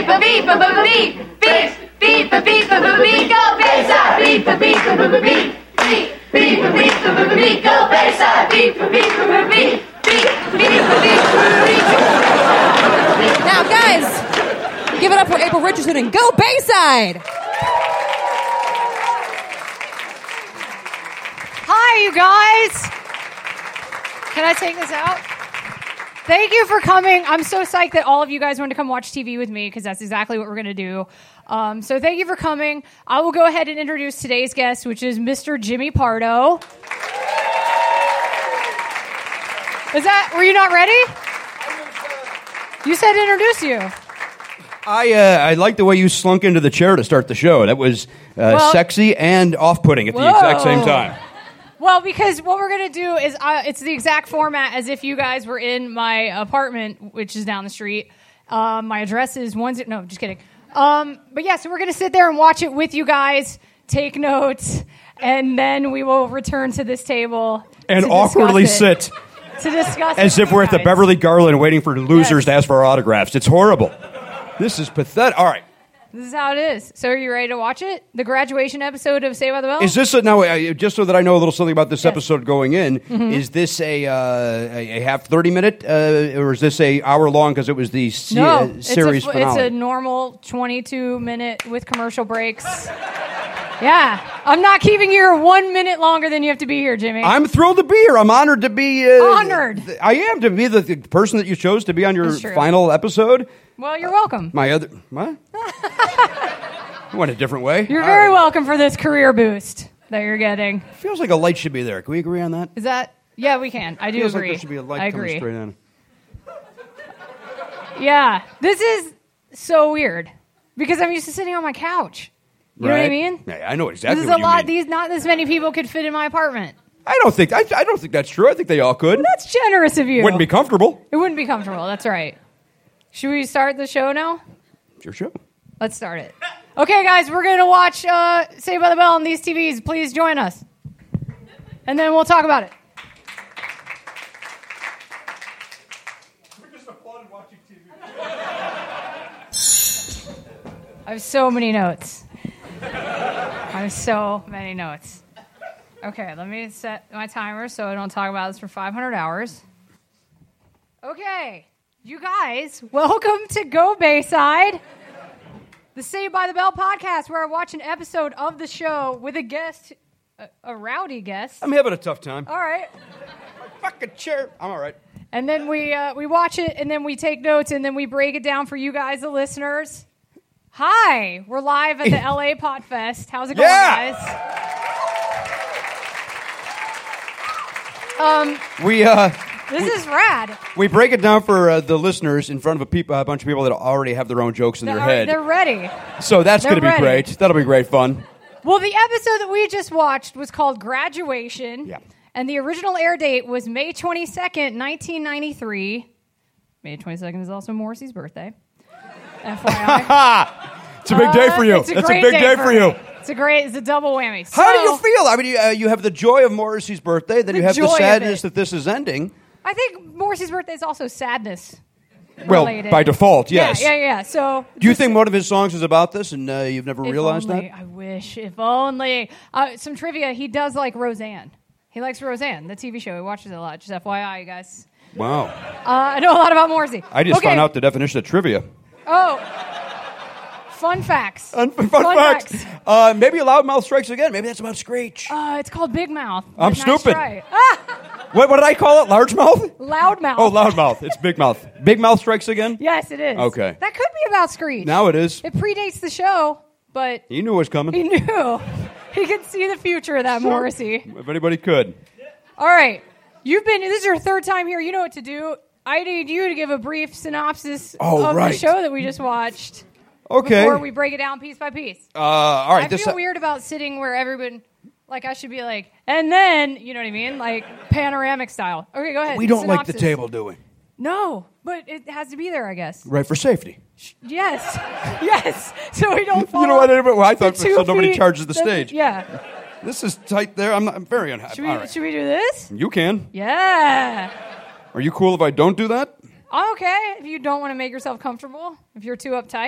Now, guys, give it up for April Richardson and Go Bayside. Hi, you guys. Can I take this out? Thank you for coming. I'm so psyched that all of you guys want to come watch TV with me because that's exactly what we're going to do. So thank you for coming. I will go ahead and introduce today's guest, which is Mr. Jimmy Pardo. Were you not ready? You said to introduce you. I like the way you slunk into the chair to start the show. That was sexy and off-putting at the exact same time. Well, because what we're going to do is it's the exact format as if you guys were in my apartment, which is down the street. My address is no, just kidding. But yeah, so we're going to sit there and watch it with you guys, take notes, and then we will return to this table and awkwardly sit. To discuss as if we're at the Beverly Garland waiting for losers to ask for our autographs. It's horrible. This is pathetic. All right. This is how it is. So are you ready to watch it? The graduation episode of Saved by the Bell? Is this just so that I know a little something about this episode going in, is this a half 30-minute, or is this a hour long because it was the series finale? It's a normal 22-minute with commercial breaks. Yeah. I'm not keeping you here 1 minute longer than you have to be here, Jimmy. I'm thrilled to be here. I'm honored to be... honored. I am to be the person that you chose to be on your final episode. Well, you're welcome. What? Went a different way. You're very welcome for this career boost that you're getting. Feels like a light should be there. Can we agree on that? Is that? Yeah, we can. I do Feels agree. Like there should be a light coming straight on. Yeah, this is so weird because I'm used to sitting on my couch. You know what I mean? Yeah, I know exactly. This is a lot. Not as many people could fit in my apartment. I don't think that's true. I think they all could. Well, that's generous of you. Wouldn't be comfortable. It wouldn't be comfortable. That's right. Should we start the show now? It's your show. Let's start it. Okay, guys, we're going to watch Saved by the Bell on these TVs. Please join us. And then we'll talk about it. We just applauded watching TV. I have so many notes. Okay, let me set my timer so I don't talk about this for 500 hours. Okay, you guys, welcome to Go Bayside, the Saved by the Bell podcast, where I watch an episode of the show with a guest, a rowdy guest. I'm having a tough time. All right. My fucking chair. I'm all right. And then we watch it, and then we take notes, and then we break it down for you guys, the listeners. Hi, we're live at the LA Podfest. How's it going, guys? This is rad. We break it down for the listeners in front of a bunch of people that already have their own jokes in their head. They're ready. So that's going to be great. That'll be great fun. Well, the episode that we just watched was called Graduation. Yeah. And the original air date was May 22nd, 1993. May 22nd is also Morrissey's birthday. FYI. It's a big day for you. It's a big day for you. It's a double whammy. So, how do you feel? I mean, you have the joy of Morrissey's birthday, then you have the sadness that this is ending. I think Morrissey's birthday is also sadness. Well, related. by default, yes. Yeah. So, do you think one of his songs is about this, and you've never realized that? I wish. If only. Some trivia. He does like Roseanne. He likes Roseanne, the TV show. He watches it a lot. Just FYI, you guys. Wow. I know a lot about Morrissey. I just found out the definition of trivia. Oh. Fun facts. Fun facts. Maybe Loudmouth Strikes Again. Maybe that's about Screech. It's called Big Mouth. I'm stupid. Try. What did I call it? Largemouth? Loudmouth. Oh, Loudmouth. It's Big Mouth. Big Mouth Strikes Again? Yes, it is. Okay. That could be about Screech. Now it is. It predates the show, but... He knew it was coming. He knew. He could see the future of that, Morrissey. If anybody could. All right. This is your third time here. You know what to do. I need you to give a brief synopsis of the show that we just watched. Okay. Before we break it down piece by piece. All right. I feel weird about sitting where everyone, like I should be like, and then, you know what I mean? Like panoramic style. Okay, go ahead. We don't like the table, do we? No, but it has to be there, I guess. Right, for safety. Yes. Yes. So we don't fall. You know what? I thought so nobody charges the stage. Yeah. This is tight there. I'm very unhappy. Should we do this? You can. Yeah. Are you cool if I don't do that? I'm okay if you don't want to make yourself comfortable, if you're too uptight.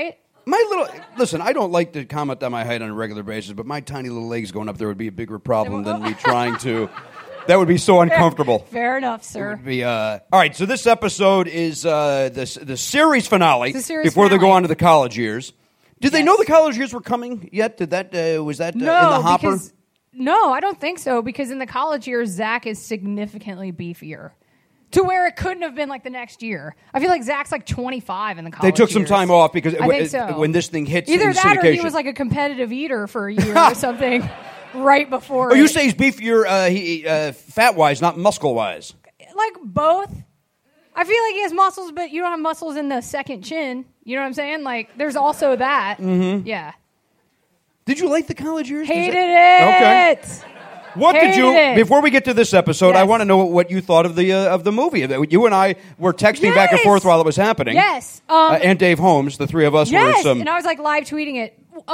Listen, I don't like to comment on my height on a regular basis, but my tiny little legs going up there would be a bigger problem than me trying to. That would be so uncomfortable. Fair enough, sir. All right, so this episode is the series finale before they go finale. on to the college years. Did they know the college years were coming yet? Did that was that in the hopper? No, I don't think so, because in the college years, Zach is significantly beefier. To where it couldn't have been like the next year. I feel like Zach's like 25 in the college They took some years. time off because I think so. when this thing hits Either in that syndication. or he was like a competitive eater for a year or something right before. Oh, you say he's beefier fat-wise, not muscle-wise. Like both. I feel like he has muscles, but you don't have muscles in the second chin. You know what I'm saying? Like, there's also that. Mm-hmm. Yeah. Did you like the college years? Hated it. Okay. What did you? Hated it. Before we get to this episode, I Yes. want to know what you thought of the movie. You and I were texting back and Yes. forth while it was happening. Yes. And Dave Holmes, the three of us were Yes, some. and I was like live tweeting it.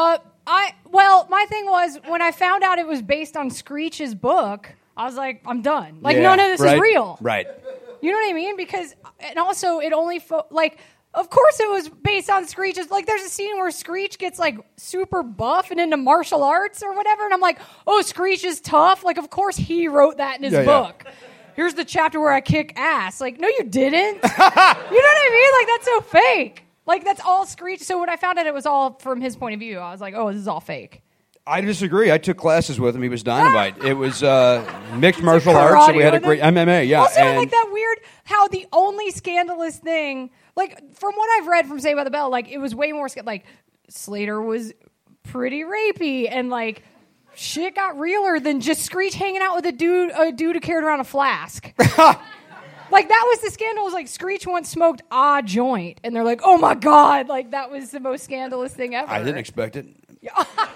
My thing was when I found out it was based on Screech's book, I was like, I'm done. Like, Yeah, none of this right, is real. Right. You know what I mean? Because, and also it only, of course it was based on Screech's, like there's a scene where Screech gets like super buff and into martial arts or whatever, and I'm like, oh, Screech is tough? Like, of course he wrote that in his book. Here's the chapter where I kick ass. Like, no, you didn't. You know what I mean? Like, that's so fake. Like, that's all Screech. So when I found out it was all from his point of view, I was like, oh, this is all fake. I disagree. I took classes with him. He was dynamite. It was mixed martial arts, Karate and we had a with great him. MMA. Yeah, Also, and like that weird how the only scandalous thing, like from what I've read from Saved by the Bell, like it was way more like Slater was pretty rapey, and like shit got realer than just Screech hanging out with a dude who carried around a flask. Like, that was the scandal. Was like Screech once smoked a joint, and they're like, "Oh my god!" Like, that was the most scandalous thing ever. I didn't expect it. You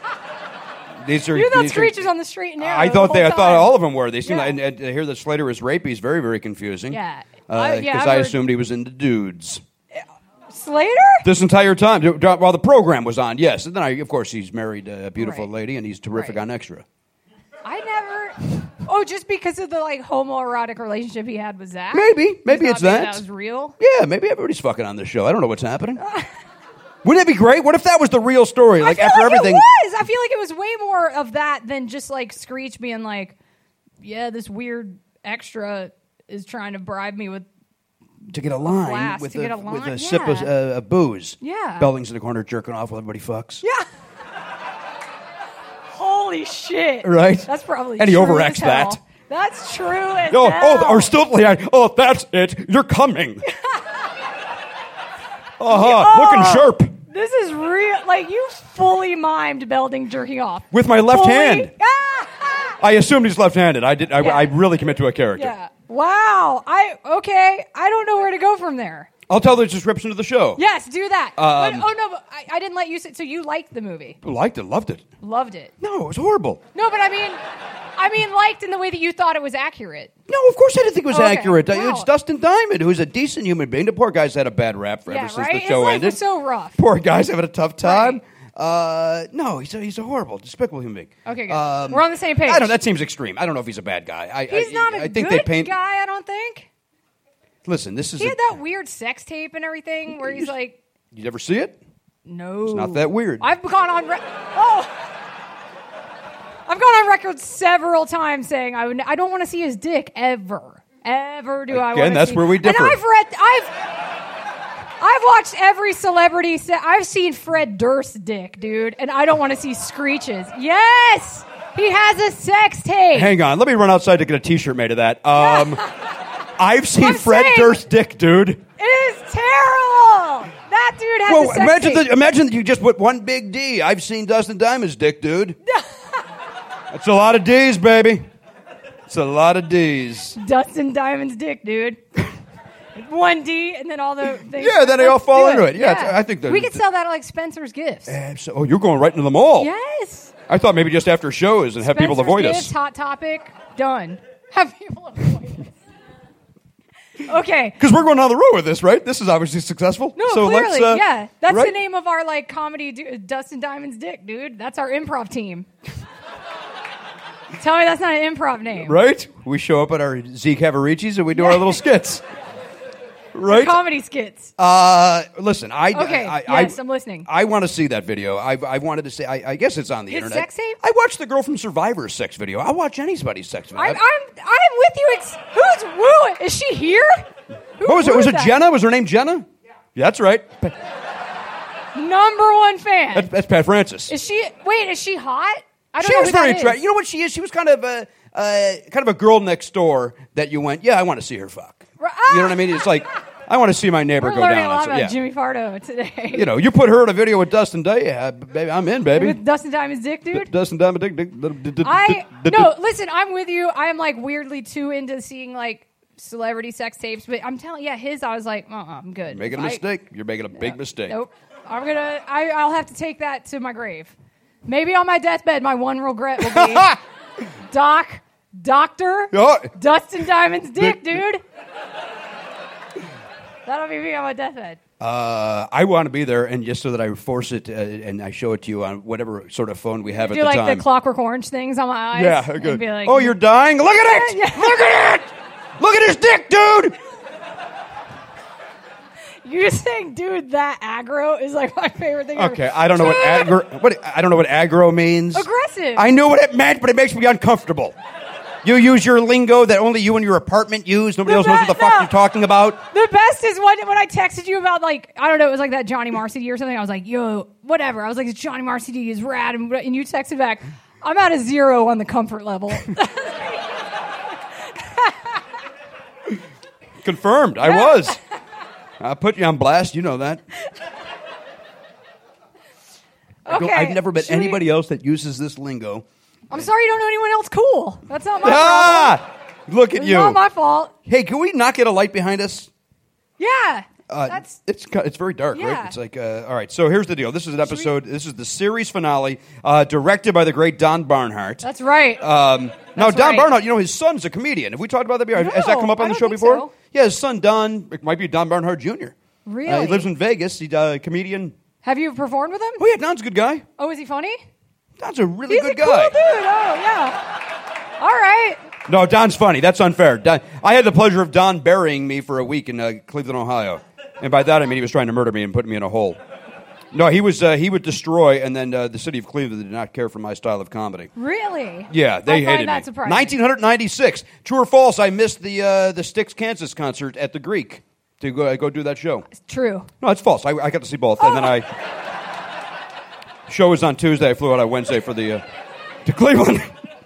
thought Screech was on the straight and narrow. I thought the whole I thought time. all of them were. They seem Yeah. and to hear that Slater is rapey is very, very confusing. Yeah. Because I've I heard- assumed he was into dudes Slater. this entire time while the program was on. Yes, and then of course he's married a beautiful Right. lady and he's terrific Right. on Extra. I never. Oh, just because of the like homoerotic relationship he had with Zach. Maybe You it's thought maybe that. that was real. Yeah, maybe everybody's fucking on this show. I don't know what's happening. Wouldn't it be great? What if that was the real story? Like I feel after like everything. it was. I feel like it was way more of that than just like Screech being like, "Yeah, this weird extra is trying to bribe me with." To get a line Glass, with to get a with line, a sip yeah. of booze. Yeah. Belding's in the corner jerking off while everybody fucks. Yeah. Holy shit! Right? That's probably And he true overacts as hell. that. That's true as Oh, hell. or still, that's it. You're coming. Looking sharp. This is real. Like, you fully mimed Belding jerking off With my left Fully? hand. I assumed he's left-handed. I did. Yeah. I really commit to a character. Yeah. Wow. I don't know where to go from there. I'll tell the description of the show. Yes, do that. But I didn't let you say. So you liked the movie? Liked it, loved it. Loved it. No, it was horrible. No, but I mean, liked in the way that you thought it was accurate. No, of course I didn't think it was Okay. accurate. Wow. It's Dustin Diamond, who's a decent human being. The poor guy's had a bad rap forever Yeah, since right. the His show life ended. was so rough. Poor guy's having a tough time. No, he's a horrible, despicable human being. Okay, good. We're on the same page. I don't know. That seems extreme. I don't know if he's a bad guy. He's not a I think good they paint. guy. I don't think. Listen, this is. He had that weird sex tape and everything where he's like, You ever see it? no, It's not that weird. I've gone on. I've gone on record several times saying I don't want to see his dick ever. Ever do I want to see. Again, that's where we differ. And I've watched every celebrity. I've seen Fred Durst's dick, dude, and I don't want to see Screech's. Yes, he has a sex tape. Hang on, let me run outside to get a T-shirt made of that. I've seen I'm Fred saying- Durst's dick, dude. It is terrible. That dude has a sex tape. Imagine that you just put one big D. I've seen Dustin Diamond's dick, dude. That's a lot of D's, baby. It's a lot of D's. Dustin Diamond's dick, dude. 1D, and then all the things. Yeah, then they all Let's fall do into it. Yeah, I think that- we could sell that at like Spencer's Gifts. Oh, you're going right into the mall. Yes. I thought maybe just after shows and have people Spencer's avoid Gifts, us. Hot Topic, done. Have people avoid us. Okay. Because we're going down the road with this, right? This is obviously successful. No, so clearly, let's, yeah. That's right? the name of our like comedy, Dustin Diamond's dick, dude. That's our improv team. Tell me that's not an improv name. Right? We show up at our Zeke Havaricis and we do our little skits. Right? Comedy skits. Listen, Yes, I'm listening. I want to see that video. I wanted to say. I guess it's on the His internet. sex tape? I watched the girl from Survivor's sex video. I'll watch anybody's sex video. I'm with you. Who's woo? Is she here? What was it? Was it Jenna? Was her name Jenna? Yeah, that's right. Number one fan. That's Pat Francis. Is she? Wait, is she hot? I don't She know was who that very is. attractive. You know what she is? She was kind of a girl next door that you went, yeah, I want to see her fuck. You know what I mean? It's like, I want to see my neighbor We're go learning down. a lot So, about yeah. Jimmy Fardo today. You know, you put her in a video with Dustin Day, baby, I'm in, baby. With Dustin Diamond's dick, dude. Dustin Diamond Dick. No, listen, I'm with you. I am like weirdly too into seeing like celebrity sex tapes, but I'm telling you, his, I was like, I'm good. Making a mistake. You're making a big mistake. Nope. I'll have to take that to my grave. Maybe on my deathbed, my one regret will be Doctor Dustin Diamond's dick, dude. That'll be me on my deathbed. I want to be there, and just so that I force it and I show it to you on whatever sort of phone we have at Do the like time. the Clockwork Orange things on my eyes. Yeah, and good. be like, oh, you're dying? Look at it! Yeah. Look at it! Look at his dick, dude! You just saying, dude, that aggro is like my favorite thing. Okay, ever. I don't know what I don't know what aggro means. Aggressive. I knew what it meant, but it makes me uncomfortable. You use your lingo that only you and your apartment use. Nobody else knows what the fuck you're talking about. The best is when I texted you about, like, I don't know, it was like that Johnny Marcy or something. I was like, yo, whatever. I was like, this Johnny Marcy is rad. And you texted back, I'm at a 0 on the comfort level. Confirmed. I was. I put you on blast. You know that. Okay. I've never met should we- anybody else that uses this lingo. I'm sorry you don't know anyone else cool. That's not my problem. Look at It's you. not my fault. Hey, can we not get a light behind us? Yeah. That's It's very dark, Yeah. right? It's like, all right, so here's the deal. This is an episode, this is the series finale, directed by the great Don Barnhart. That's right. Now, That's Don right. Barnhart, you know, his son's a comedian. Have we talked about that before? No, Has that come up on I the don't show think before? so. Yeah, his son, Don, it might be Don Barnhart Jr. Really? He lives in Vegas. He's a comedian. Have you performed with him? Oh, yeah, Don's a good guy. Oh, is he funny? Don's a really He's good a cool guy. dude. Oh, yeah. All right. No, Don's funny. That's unfair. Don, I had the pleasure of Don burying me for a week in Cleveland, Ohio. And by that, I mean he was trying to murder me and put me in a hole. No, he would destroy, and then the city of Cleveland did not care for my style of comedy. Really? Yeah, they I hated find me. that surprising. 1996. True or false, I missed the Styx, Kansas concert at the Greek to go do that show. True. No, it's false. I got to see both. And then show was on Tuesday. I flew out on Wednesday for to Cleveland.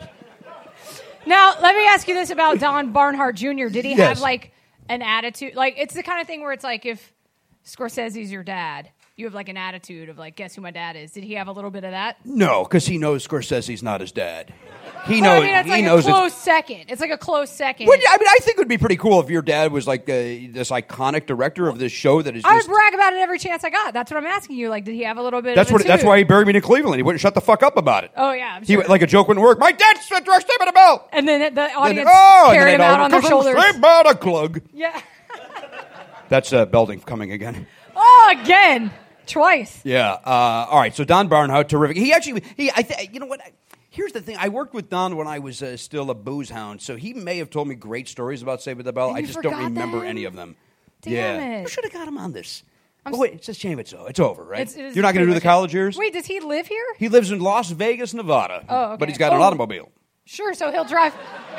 Now, let me ask you this about Don Barnhart Jr. Did he Yes. have, like, an attitude? Like, it's the kind of thing where it's like if Scorsese's your dad, you have, like, an attitude of, like, guess who my dad is. Did he have a little bit of that? No, because he knows Scorsese's not his dad. He Well, knows. I mean, it's he like knows a close second. It's like a close second. Well, yeah, I mean, I think it would be pretty cool if your dad was like this iconic director of this show that is I would just. brag about it every chance I got. That's what I'm asking you. Like, did he have a little bit That's of a what. That's too? why he buried me in Cleveland. He wouldn't shut the fuck up about it. Oh, yeah, I'm He sure. like a joke wouldn't work. My dad's directs Saved by the Bell. And then the audience and carried then him out on their shoulders. Saved by the Clug. Yeah. That's Belding coming again. Oh, again. Twice. Yeah. All right. So Don Barnhart, terrific. He actually. You know what? Here's the thing. I worked with Don when I was still a booze hound, so he may have told me great stories about Saved by the Bell. And I you just don't forgot remember them? any of them. Damn yeah. it. You should have got him on this. Oh, wait, it's a shame it's over, right? It is You're not going to do pretty the much college years? Wait, does he live here? He lives in Las Vegas, Nevada. Oh, okay. But he's got an Oh. automobile. Sure, so he'll drive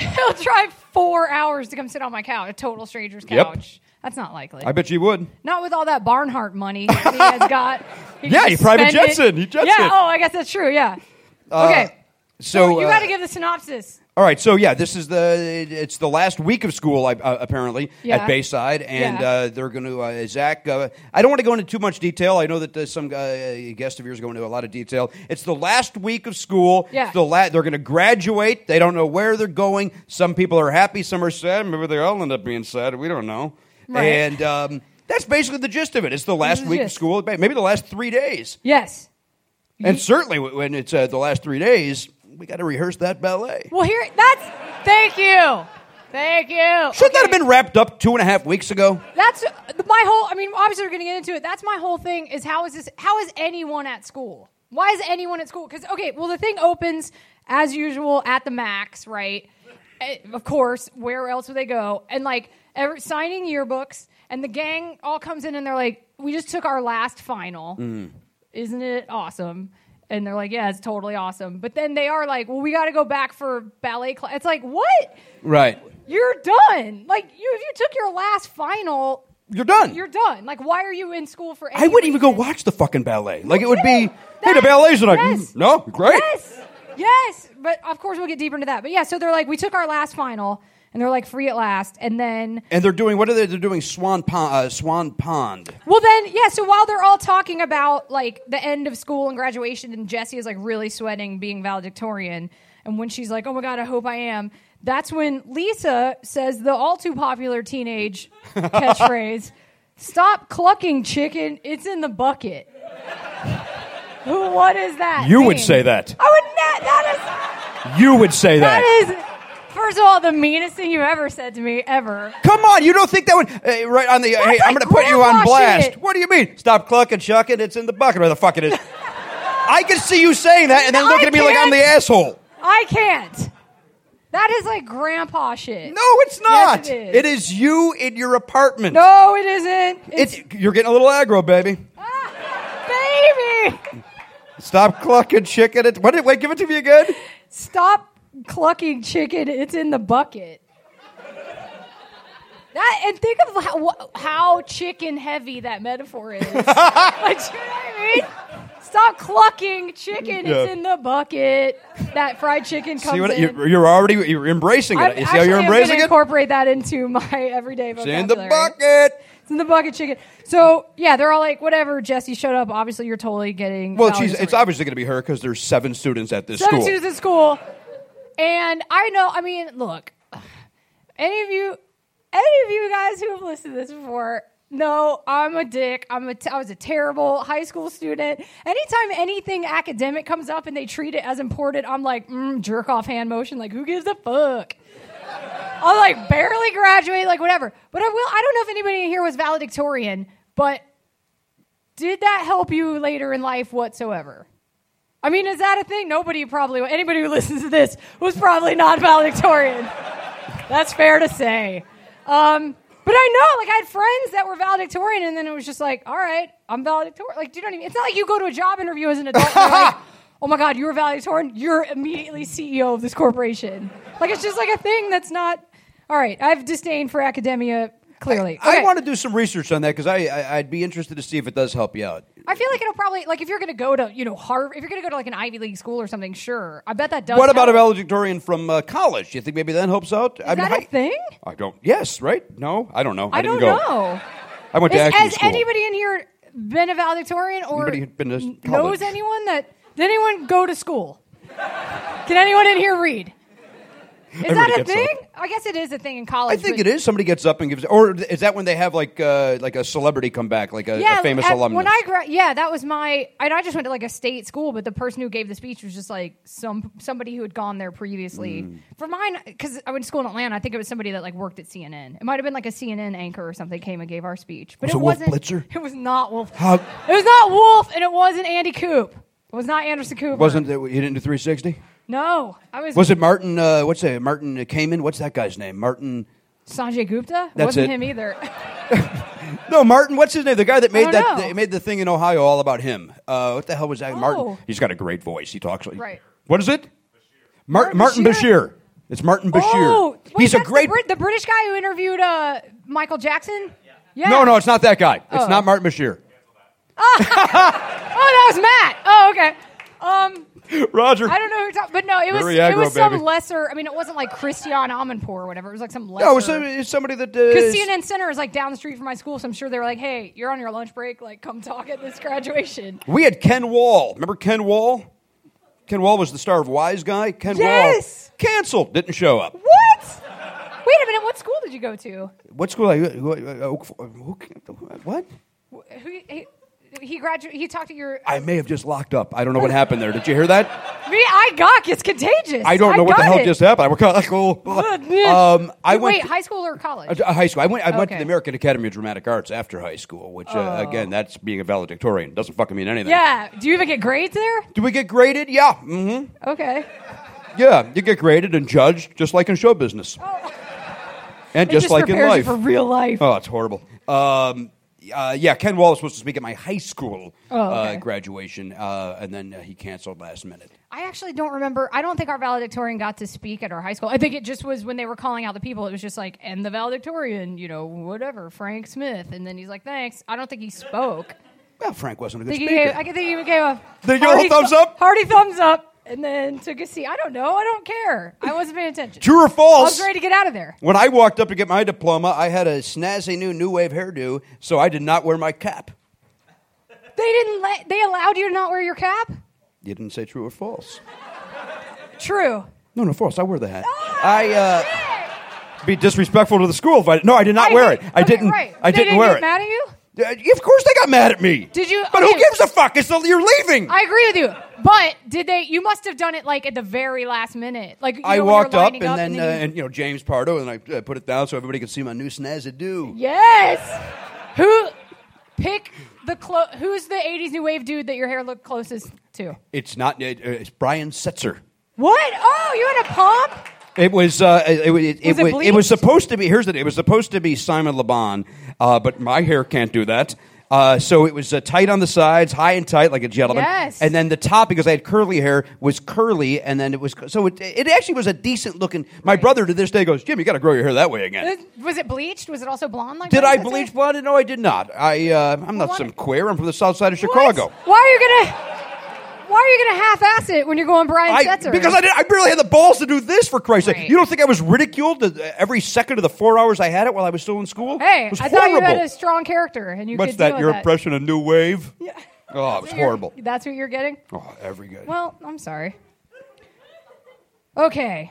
4 hours to come sit on my couch, a total stranger's Yep. couch. That's not likely. I bet you would. Not with all that Barnhart money that he has got. Yeah, can he private spend jets in. He jets yeah, in. oh, I guess that's true, yeah. Okay. So you got to give the synopsis. All right, so yeah, this is it's the last week of school apparently Yeah. at Bayside, and Yeah. they're going to Zach. I don't want to go into too much detail. I know that some guest of yours go into a lot of detail. It's the last week of school. Yeah. They're going to graduate. They don't know where they're going. Some people are happy. Some are sad. Maybe they all end up being sad. We don't know. Right. And that's basically the gist of it. It's the last the week of gist. school. Maybe the last 3 days. Yes. And certainly when it's the last 3 days, we got to rehearse that ballet. Well, thank you. Thank you. Shouldn't that have been wrapped up 2.5 weeks ago? That's my whole, I mean, obviously we're going to get into it. That's my whole thing is how is anyone at school? Why is anyone at school? Because, okay, well, the thing opens, as usual, at the Max, right? of course, where else would they go? And like signing yearbooks, and the gang all comes in and they're like, we just took our last final. Isn't it awesome? And they're like, yeah, it's totally awesome. But then they are like, well, we got to go back for ballet class. It's like, what? Right. You're done. Like, if you took your last final, you're done. You're done. Like, why are you in school for? I wouldn't even go watch the fucking ballet. Like, it would be, hey, the ballet's like, no, great. Yes. But of course, we'll get deeper into that. But yeah, so they're like, we took our last final, and they're like, free at last, and then they're doing what are they? They're doing Swan Pond. Well, then yeah. So while they're all talking about like the end of school and graduation, and Jessie is like really sweating being valedictorian, and when she's like, oh my god, I hope I am. That's when Lisa says the all too popular teenage catchphrase, "Stop clucking, chicken. It's in the bucket." What is that? You would say that. I would not. That is. You would say that. That is. First of all, the meanest thing you ever said to me, ever. Come on, you don't think that would... right on the... That's hey, like I'm going to put you on blast. Shit. What do you mean? Stop clucking, chucking, it's in the bucket, or the fuck it is. I can see you saying that and then looking at me like I'm the asshole. I can't. That is like grandpa shit. No, it's not. Yes, it is. It is you in your apartment. No, it isn't. You're getting a little aggro, baby. Baby! Stop clucking, chicken. Wait, give it to me again. Stop clucking, chicken. It's in the bucket. And think of how chicken heavy that metaphor is. Like, you know what I mean? Stop clucking, chicken. It's in the bucket. That fried chicken comes in. You're embracing it. You see how you're embracing it? Incorporate that into my everyday vocabulary. It's in the bucket. It's in the bucket, chicken. So, yeah, they're all like, whatever, Jessie showed up. Obviously, you're totally getting... Well, it's obviously going to be her because there's 7 students at this school. 7 students at school. And look, any of you guys who have listened to this before know I'm a dick. I was a terrible high school student. Anytime anything academic comes up and they treat it as important, I'm like, jerk off hand motion. Like, who gives a fuck? I'll like barely graduate, like whatever. But I don't know if anybody in here was valedictorian, but did that help you later in life whatsoever? I mean, is that a thing? Anybody who listens to this was probably not valedictorian. That's fair to say. But I know, like, I had friends that were valedictorian, and then it was just like, all right, I'm valedictorian. Like, it's not like you go to a job interview as an adult and you're like, oh my God, you were valedictorian? You're immediately CEO of this corporation. Like, it's just like a thing that's not, all right, I have disdain for academia, clearly. I want to do some research on that because I'd be interested to see if it does help you out. I feel like it'll probably, like, if you're going to go to, Harvard, if you're going to go to, like, an Ivy League school or something, sure. I bet that does What about help. a valedictorian from college? Do you think maybe that helps out? Is that a thing? I don't. Yes, right? No, I don't know. I didn't don't go. know. I went to acting school. Has anybody in here been a valedictorian or Anybody been to college? knows anyone that... Did anyone go to school? Can anyone in here read? Is Everybody that a gets thing? up. I guess it is a thing in college. I think it is. Somebody gets up and gives... Or is that when they have like a celebrity come back, like a famous alumnus? When that was my... I just went to like a state school, but the person who gave the speech was just like somebody who had gone there previously. For mine, because I went to school in Atlanta, I think it was somebody that like worked at CNN. It might have been like a CNN anchor or something came and gave our speech. But Was it wasn't... Wolf Blitzer? It was not Wolf. How? It was not Wolf, and it wasn't Andy Coop. It was not Anderson Cooper. Wasn't it? You didn't do 360? No, I was. Was it Martin? Martin Kamen? What's that guy's name? Martin. Sanjay Gupta? That's wasn't it. him either. No, Martin. What's his name? The guy that made don't know. that made the thing in Ohio all about him. What the hell was that? Oh. Martin. He's got a great voice. He talks like. Right. What is it? Martin Bashir? Bashir. It's Martin Bashir. Oh, wait, he's a that's great. the British guy who interviewed Michael Jackson. Yeah. No, it's not that guy. It's Oh. not Martin Bashir. Oh, that was Matt. Oh, okay. Roger. I don't know who you're talking, but no, it was Very aggro, some baby. lesser. I mean, it wasn't like Christian Amanpour or whatever. It was like some lesser. No, it's somebody that. Because CNN Center is like down the street from my school, so I'm sure they were like, "Hey, you're on your lunch break. Like, come talk at this graduation." We had Ken Wall. Remember Ken Wall? Ken Wall was the star of Wise Guy. Ken Yes! Wall canceled. Didn't show up. What? Wait a minute. What school did you go to? What school? What? He graduated. He talked to your. I may have just locked up. I don't know what happened there. Did you hear that? I got it's contagious. I don't know what the hell just happened. I went to school. Wait, high school or college? High school. I went to Okay. the American Academy of Dramatic Arts after high school, which again, that's being a valedictorian. Doesn't fucking mean anything. Yeah. Do you even get grades there? Do we get graded? Yeah. Mm-hmm. Okay. Yeah, you get graded and judged just like in show business. And It just like in prepares you life. for real life. Oh, it's horrible. Ken Wall was supposed to speak at my high school okay. graduation, and then he canceled last minute. I actually don't remember. I don't think our valedictorian got to speak at our high school. I think it just was when they were calling out the people. It was just like, and the valedictorian, whatever, Frank Smith. And then he's like, thanks. I don't think he spoke. Well, Frank wasn't a good I speaker. think he gave a Did he give a whole thumbs up? hearty thumbs up. And then took a seat. I don't know. I don't care. I wasn't paying attention. True or I false? was ready to get out of there. When I walked up to get my diploma, I had a snazzy new wave hairdo, so I did not wear my cap. They allowed you to not wear your cap? You didn't say true or false. True. No, false. I wear the hat. Be disrespectful to the school if I. No, I did not wear it. I didn't. Right. I didn't They wear get it. mad at you? Of course they got mad at me. Did you? But okay. who gives a fuck? You're leaving. I agree with you. But did they? You must have done it like at the very last minute. Like I when walked you're up lining and then you... James Pardo and I put it down so everybody could see my new snazzy do. Yes. Who? Pick the who's the '80s new wave dude that your hair looked closest to? It's not. It's Brian Setzer. What? Oh, you had a pump? It was. It was supposed to be. Here's the thing. It was supposed to be Simon Le Bon, but my hair can't do that. So it was tight on the sides, high and tight like a gentleman. Yes. And then the top, because I had curly hair, was curly, and then it was so it actually was a decent looking. My brother to this day goes, Jim, you got to grow your hair that way again. Was it bleached? Was it also blonde? Like Did I Brian Setzer? bleach blonde? No, I did not. I'm not what? some queer. I'm from the south side of What? Chicago. Why are you gonna half-ass it when you're going Brian Setzer? Because I barely had the balls to do this, for Christ's sake. Right. You don't think I was ridiculed every second of the 4 hours I had it while I was still in school? Hey, It was I thought you horrible. had a strong character, and you What's could that, deal your with that. impression of New Wave? Yeah. Oh, it was horrible. That's what you're getting? Oh, every good. Well, I'm sorry. Okay.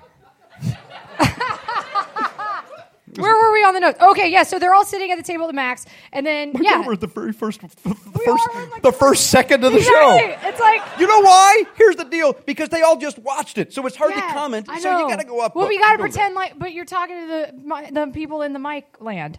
Where were we on the notes? Okay, yeah, so they're all sitting at the table at Max, and then, We're at the very first, are in, like, the first second of the Exactly. show. It's like... You know why? Here's the deal. Because they all just watched it, so it's hard to yeah, comment. I So know. you got to go up. Well, we Look, got to you know pretend like... But you're talking to the people in the mic land.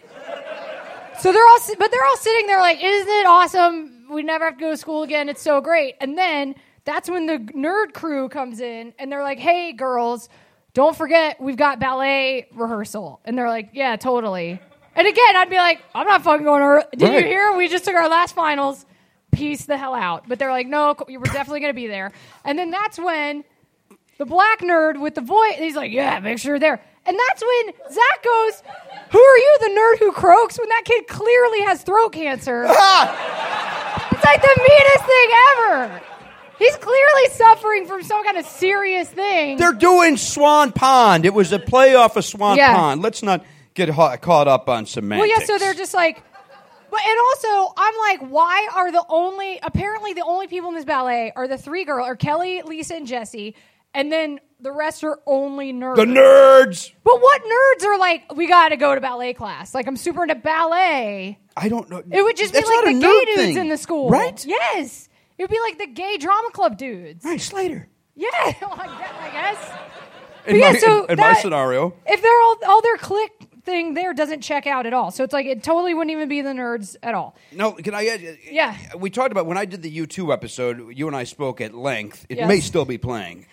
So they're all sitting there like, isn't it awesome? We never have to go to school again. It's so great. And then that's when the nerd crew comes in, and they're like, hey, girls, don't forget we've got ballet rehearsal. And they're like, yeah, totally. And again, I'd be like, I'm not fucking going to... Did you Right. hear? We just took our last finals. Peace the hell out. But they're like, no, you were definitely going to be there. And then that's when the black nerd with the voice, he's like, yeah, make sure you're there. And that's when Zach goes, who are you, the nerd who croaks, when that kid clearly has throat cancer? It's like the meanest thing ever. He's clearly suffering from some kind of serious thing. They're doing Swan Pond. It was a playoff of Swan Yeah. Pond. Let's not get caught up on semantics. Well, yeah, so they're just like, but, and also, I'm like, why are apparently the only people in this ballet are the three girls, or Kelly, Lisa, and Jesse, and then the rest are only nerds. the nerds. But what nerds are like, we got to go to ballet class? Like, I'm super into ballet. I don't know. It would just That's be like not the a gay nerd dudes thing, in the school. right? Yes. It would be like the gay drama club dudes. Right, Slater. Yeah, I guess. In, yeah, my, so in my that- scenario. If they're all their clique thing there doesn't check out at all. So it's like it totally wouldn't even be the nerds at all. No, can I add? Yeah. We talked about when I did the U2 episode, you and I spoke at length. It Yes. may still be playing.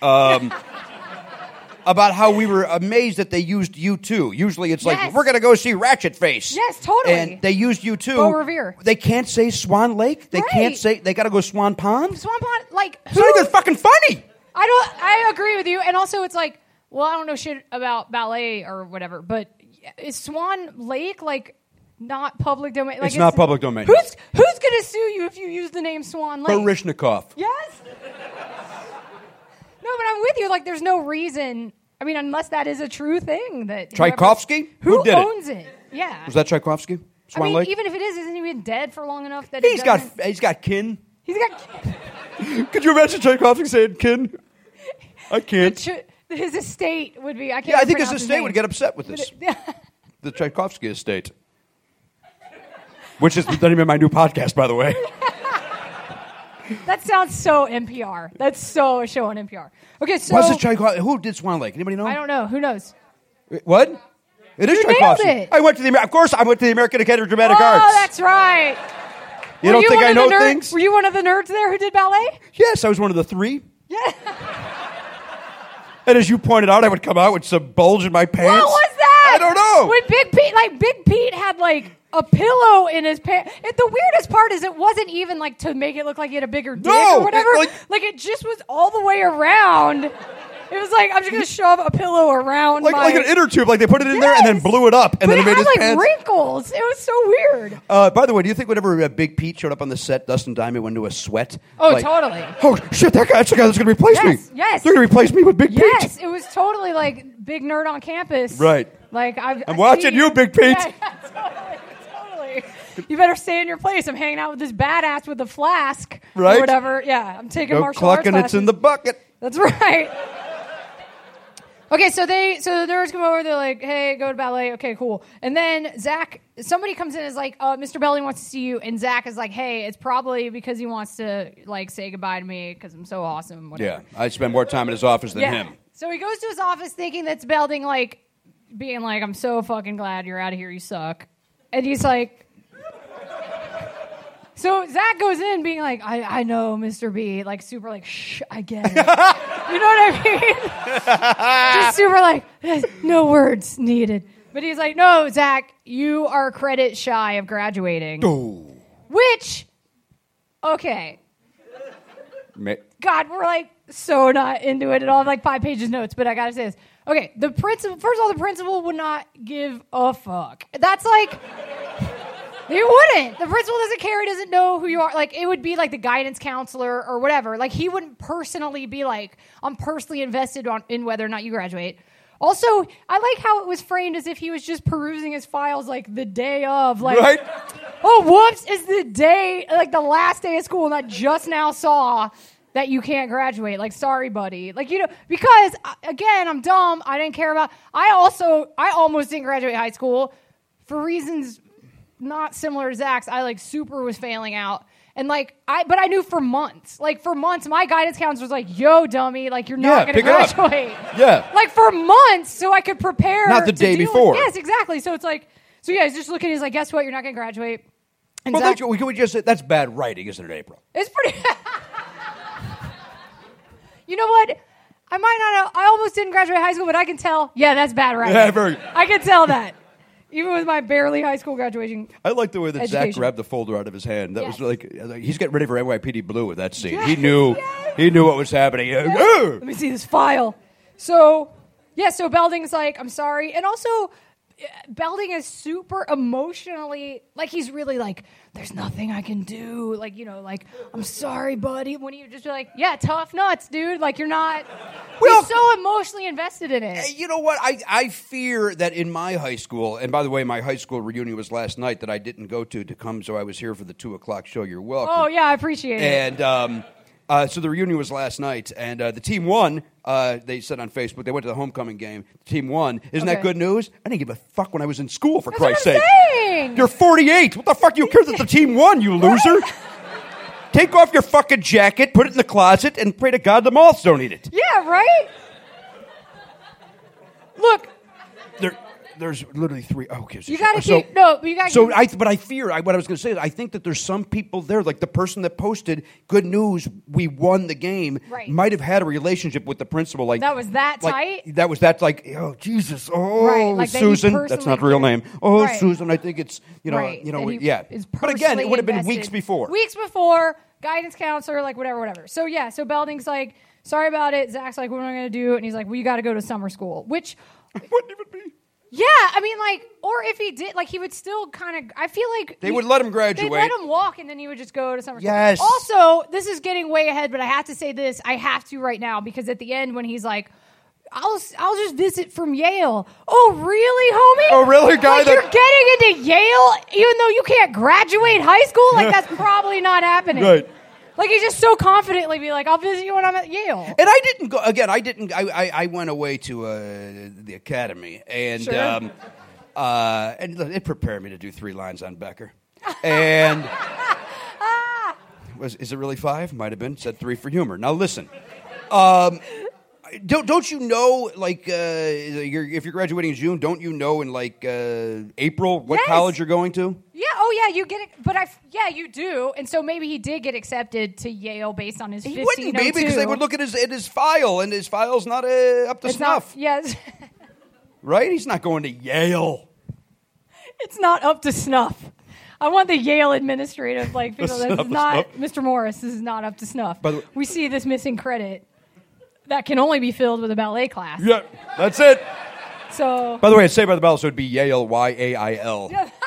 About how we were amazed that they used U2. Usually it's like, Yes. we're going to go see Ratchet Face. Yes, totally. And they used U2. Beau Revere. They can't say Swan Lake. They Right. can't say, they got to go Swan Pond. Swan Pond, like It's not even fucking funny. I agree with you. And also it's like, well, I don't know shit about ballet or whatever, but is Swan Lake like not public domain? Like, It's not public domain. Who's gonna sue you if you use the name Swan Lake? Baryshnikov. Yes. No, but I'm with you. Like, there's no reason. I mean, unless that is a true thing that Tchaikovsky? who Who did it? owns it? Yeah. Was that Tchaikovsky? I Swan mean, Lake? even if it is, isn't he been dead for long enough that He's got kin. He's got. Could you imagine Tchaikovsky saying kin? I can't. His estate would be. I can't. Yeah, I think his pronounce estate name. would get upset with this. The Tchaikovsky estate. Which is the name of my new podcast, by the way. That sounds so NPR. That's so a show on NPR. Okay, so Was it Tchaikovsky? Who did Swan Lake? Anybody know? I don't know. Who knows? What? It is You nailed Tchaikovsky. it. I went to the. Of course, I went to the American Academy of Dramatic Oh, Arts. that's right. You Were don't think one I of the know nerds- things? Were you one of the nerds there who did ballet? Yes, I was one of the three. Yeah. And as you pointed out, I would come out with some bulge in my pants. What was that? I don't know. When Big Pete had like a pillow in his pants. The weirdest part is it wasn't even like to make it look like he had a bigger dick or whatever. It just was all the way around. It was like, I'm just going to shove a pillow around like an inner tube. Like they put it in there and then blew it up. And then it made his pants. Wrinkles. It was so weird. By the way, do you think whenever Big Pete showed up on the set, Dustin Diamond went into a sweat? Oh, totally. Oh, shit, that's the guy that's going to replace me. Yes. They're going to replace me with Big Pete. Yes, it was totally like big nerd on campus. Right. Like I'm watching you, Big Pete. Yeah, totally. You better stay in your place. I'm hanging out with this badass with a flask right? or whatever. Yeah, I'm taking martial arts clucking, classes. it's in the bucket. That's right. Okay, so the nerds come over. They're like, "Hey, go to ballet." Okay, cool. And then somebody comes in and is like, "Mr. Belding wants to see you." And Zach is like, "Hey, it's probably because he wants to like say goodbye to me because I'm so awesome." Whatever. Yeah, I spend more time in his office than him. So he goes to his office thinking that's Belding like being like, "I'm so fucking glad you're out of here. You suck." And he's like. So Zach goes in being like, I know, Mr. B, like super like, shh, I get it. You know what I mean? Just super like, no words needed. But he's like, no, Zach, you are credit shy of graduating. Oh. Which, okay. God, we're like so not into it at all. Like 5 pages notes, but I gotta say this. Okay, the principal, first of all, the principal would not give a fuck. That's like... He wouldn't. The principal doesn't care. He doesn't know who you are. Like, it would be like the guidance counselor or whatever. Like, he wouldn't personally be like, I'm personally invested in whether or not you graduate. Also, I like how it was framed as if he was just perusing his files like the day of. Like, right? Oh, whoops, it's the day, like the last day of school, and I just now saw that you can't graduate. Like, sorry, buddy. Like, because, again, I'm dumb. I didn't care about. I almost didn't graduate high school for reasons not similar to Zach's. I like super was failing out. And like, but I knew for months, my guidance counselor was like, yo, dummy, like you're not going to graduate. Yeah. Like for months so I could prepare. Not the day before. Yes, exactly. So it's like, he's just looking, he's like, guess what? You're not going to graduate. And well, Zach, we just say that's bad writing, isn't it, April? It's pretty. You know what? I almost didn't graduate high school, but I can tell, yeah, that's bad writing. Yeah, I can tell that. Even with my barely high school graduation. I like the way that education. Zach grabbed the folder out of his hand. That Yes. was like he's getting ready for NYPD Blue with that scene. Yes, He knew what was happening. Yes. Let me see this file. So Belding's like, I'm sorry. And also, Belding is super emotionally, like he's really like, there's nothing I can do. Like, like, I'm sorry, buddy. When you just be like, yeah, tough nuts, dude. Like, you're not, you're so emotionally invested in it. You know what? I fear that in my high school, and by the way, my high school reunion was last night that I didn't go to come, so I was here for the 2:00 show. You're welcome. Oh, yeah, I appreciate it. And so the reunion was last night, and the team won. They said on Facebook they went to the homecoming game. The team won. Isn't that good news? I didn't give a fuck when I was in school, for Christ's sake. Saying. You're 48. What the fuck do you care that the team won, you loser? Take off your fucking jacket, put it in the closet, and pray to God the moths don't eat it. Yeah, right? Look. There's literally 3. Oh, okay. You got to keep. No, but you got to So I fear, what I was going to say is I think that there's some people there, like the person that posted, good news, we won the game, might have had a relationship with the principal. Like that was that tight? That was that, like, oh, Jesus. Oh, right. Like Susan. That's not the real name. Oh, right. Susan, I think it's, yeah. But again, it would have been weeks before. Weeks before, guidance counselor, like whatever. So, yeah, so Belding's like, sorry about it. Zach's like, what am I going to do? And he's like, well, you got to go to summer school, which wouldn't even be. Yeah, I mean, like, or if he did, like, he would still kind of, I feel like... They would let him graduate. They'd let him walk, and then he would just go to summer school. Yes. Also, this is getting way ahead, but I have to say this. I have to right now, because at the end, when he's like, I'll just visit from Yale. Oh, really, homie? Oh, really, guy? Like, you're getting into Yale, even though you can't graduate high school? Like, that's probably not happening. Right. Like, he just so confidently be like, I'll visit you when I'm at Yale. And I didn't go, again, I went away to the academy, and... Sure. And it prepared me to do 3 lines on Becker. And is it really 5? Might have been. Said 3 for humor. Now listen, don't you know, like, if you're graduating in June, don't you know in, like, April what Yes. college you're going to? Yeah, you get it. But you do. And so maybe he did get accepted to Yale based on his 1502. He wouldn't be, because they would look at his file, and his file's not up to It's snuff. not, yes. Right? He's not going to Yale. It's not up to snuff. I want the Yale administrative, people, this is not, Mr. Morris, this is not up to snuff. By the way- We see this missing credit that can only be filled with a ballet class. Yeah, that's it. So, By the way, it's Saved by the Bell, so it'd be Yale, Yail.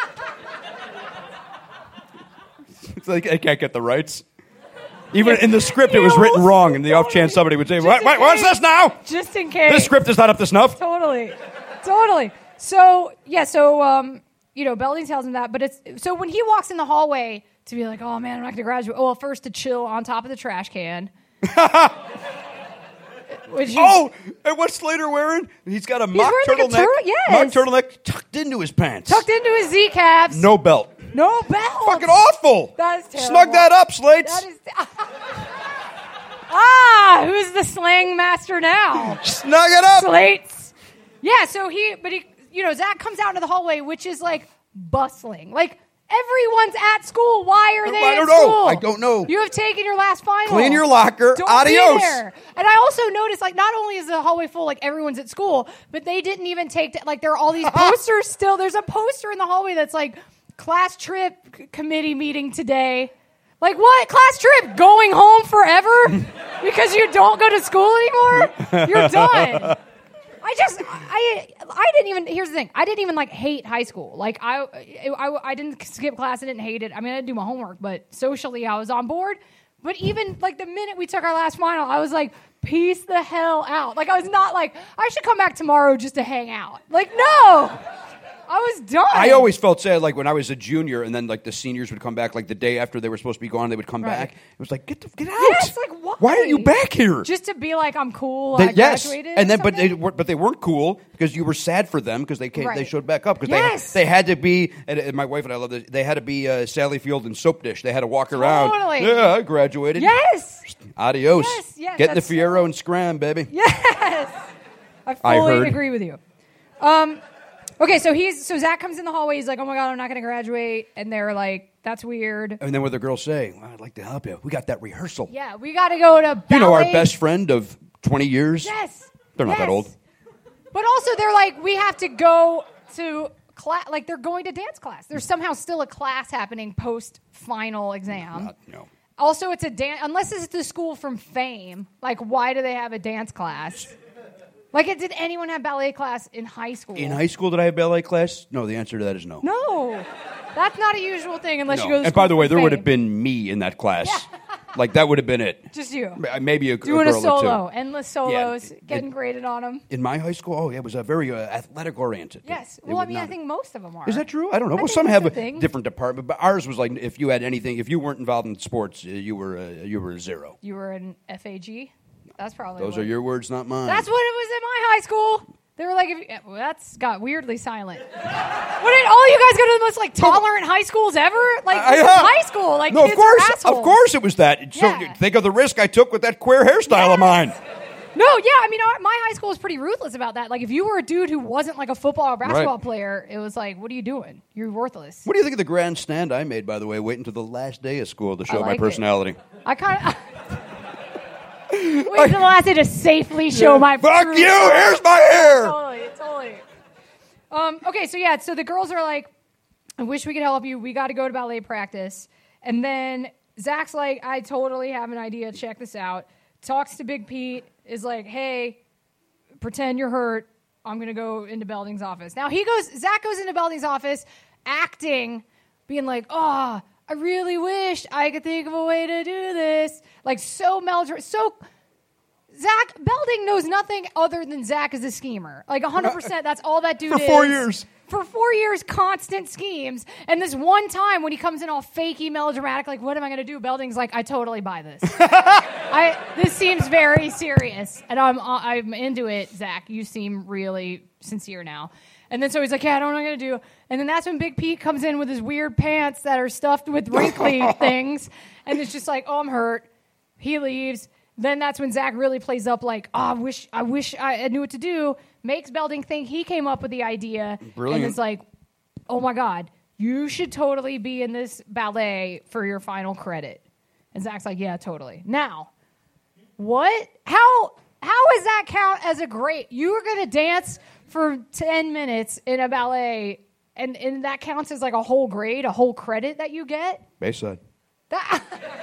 It's like I can't get the rights. Even in the script, it was written wrong, and the off chance somebody would say, wait, what's this now? just in case. This script is not up to snuff. Totally. So, Belding tells him that, but so when he walks in the hallway to be like, oh man, I'm not going to graduate. Oh, well, first to chill on top of the trash can. And what's Slater wearing? He's got a mock wearing turtleneck. yes. Mock turtleneck tucked into his pants. Tucked into his Z caps. No belt. No belt. Fucking awful. That is terrible. Snug that up, Slates. That is. Who's the slang master now? Snug it up. Slates. Yeah, so Zach comes out into the hallway, which is like bustling. Like everyone's at school. Why are they I at don't know. school? I don't know. You have taken your last final. Clean your locker. Don't Adios. be there. And I also noticed, not only is the hallway full, everyone's at school, but they didn't even take, there are all these posters still. There's a poster in the hallway that's like, class trip committee meeting today. Like, what? Class trip? Going home forever? Because you don't go to school anymore? You're done. I didn't even, here's the thing. I didn't even, hate high school. I didn't skip class. I didn't hate it. I mean, I didn't do my homework, but socially I was on board. But even, the minute we took our last final, I was like, peace the hell out. I was not I should come back tomorrow just to hang out. No. I was done. I always felt sad, when I was a junior, and then the seniors would come back, the day after they were supposed to be gone, they would come back. It was get out. Yes, why? Why are you back here? Just to be I'm cool. I Yes, graduated. and then something? but they weren't cool because you were sad for them because they came, Right. they showed back up because Yes. they had to be. And my wife and I love this. They had to be Sally Field and Soap Dish. They had to walk around. Totally. Yeah, I graduated. Yes. Adios. Yes, Get in the that's Fiero and scram, baby. Yes. I fully agree with you. Okay, so Zach comes in the hallway. He's like, "Oh my god, I'm not going to graduate," and they're like, "That's weird." And then what the girls say? Well, I'd like to help you. We got that rehearsal. Yeah, we got to go to ballet. You know, our best friend of 20 years. Yes, They're not that old. But also, they're like, we have to go to class. They're going to dance class. There's somehow still a class happening post final exam. No. Also, it's a dance. Unless it's the school from Fame. Why do they have a dance class? Did anyone have ballet class in high school? In high school, did I have ballet class? No, the answer to that is no. No. That's not a usual thing unless you go to school. And by the way, for there would Fame. have been me in that class. That would have been it. Just you. Maybe a Doing girl a solo. or two. Endless solos. Getting graded on them. In my high school, it was a very athletic oriented. Yes. Well, I think most of them are. Is that true? I don't know. I Well, think some that's have a a thing. different department, but ours was if you had anything, if you weren't involved in sports, you were a zero. You were an FAG? That's probably Those what. are your words, not mine. That's what it was in my high school. They were like, that's got weirdly silent. What did all you guys go to the most tolerant high schools ever? This is high school. No, kids of course, are assholes. of course, it was that. So Yeah. think of the risk I took with that queer hairstyle of mine. No, yeah, my high school was pretty ruthless about that. If you were a dude who wasn't a football or basketball player, it was what are you doing? You're worthless. What do you think of the grand stand I made, by the way, waiting until the last day of school to show my like it. personality? I kind of... Wait till the last day to safely show my... Fuck true you! self. Here's my hair! Totally. Okay, so the girls are like, I wish we could help you. We got to go to ballet practice. And then Zach's like, I totally have an idea. Check this out. Talks to Big Pete, is like, hey, pretend you're hurt. I'm going to go into Belding's office. Now Zach goes into Belding's office acting, being like, oh, I really wish I could think of a way to do this. So Zach Belding knows nothing other than Zach is a schemer. 100%. That's all that dude For is. 4 years. For 4 years, constant schemes. And this one time when he comes in all fakey, melodramatic, what am I going to do? Belding's like, I totally buy this. This seems very serious. And I'm into it, Zach. You seem really sincere now. And then so he's like, yeah, I don't know what I'm going to do. And then that's when Big Pete comes in with his weird pants that are stuffed with wrinkly things. And it's just like, oh, I'm hurt. He leaves. then that's when Zach really plays up like, oh, I wish I knew what to do. Makes Belding think he came up with the idea. Brilliant. And it's like, oh my God, you should totally be in this ballet for your final credit. And Zach's like, yeah, totally. Now, what? How does that count as a grade? You were going to dance for 10 minutes in a ballet, and that counts as like a whole grade, a whole credit that you get? Bayside. That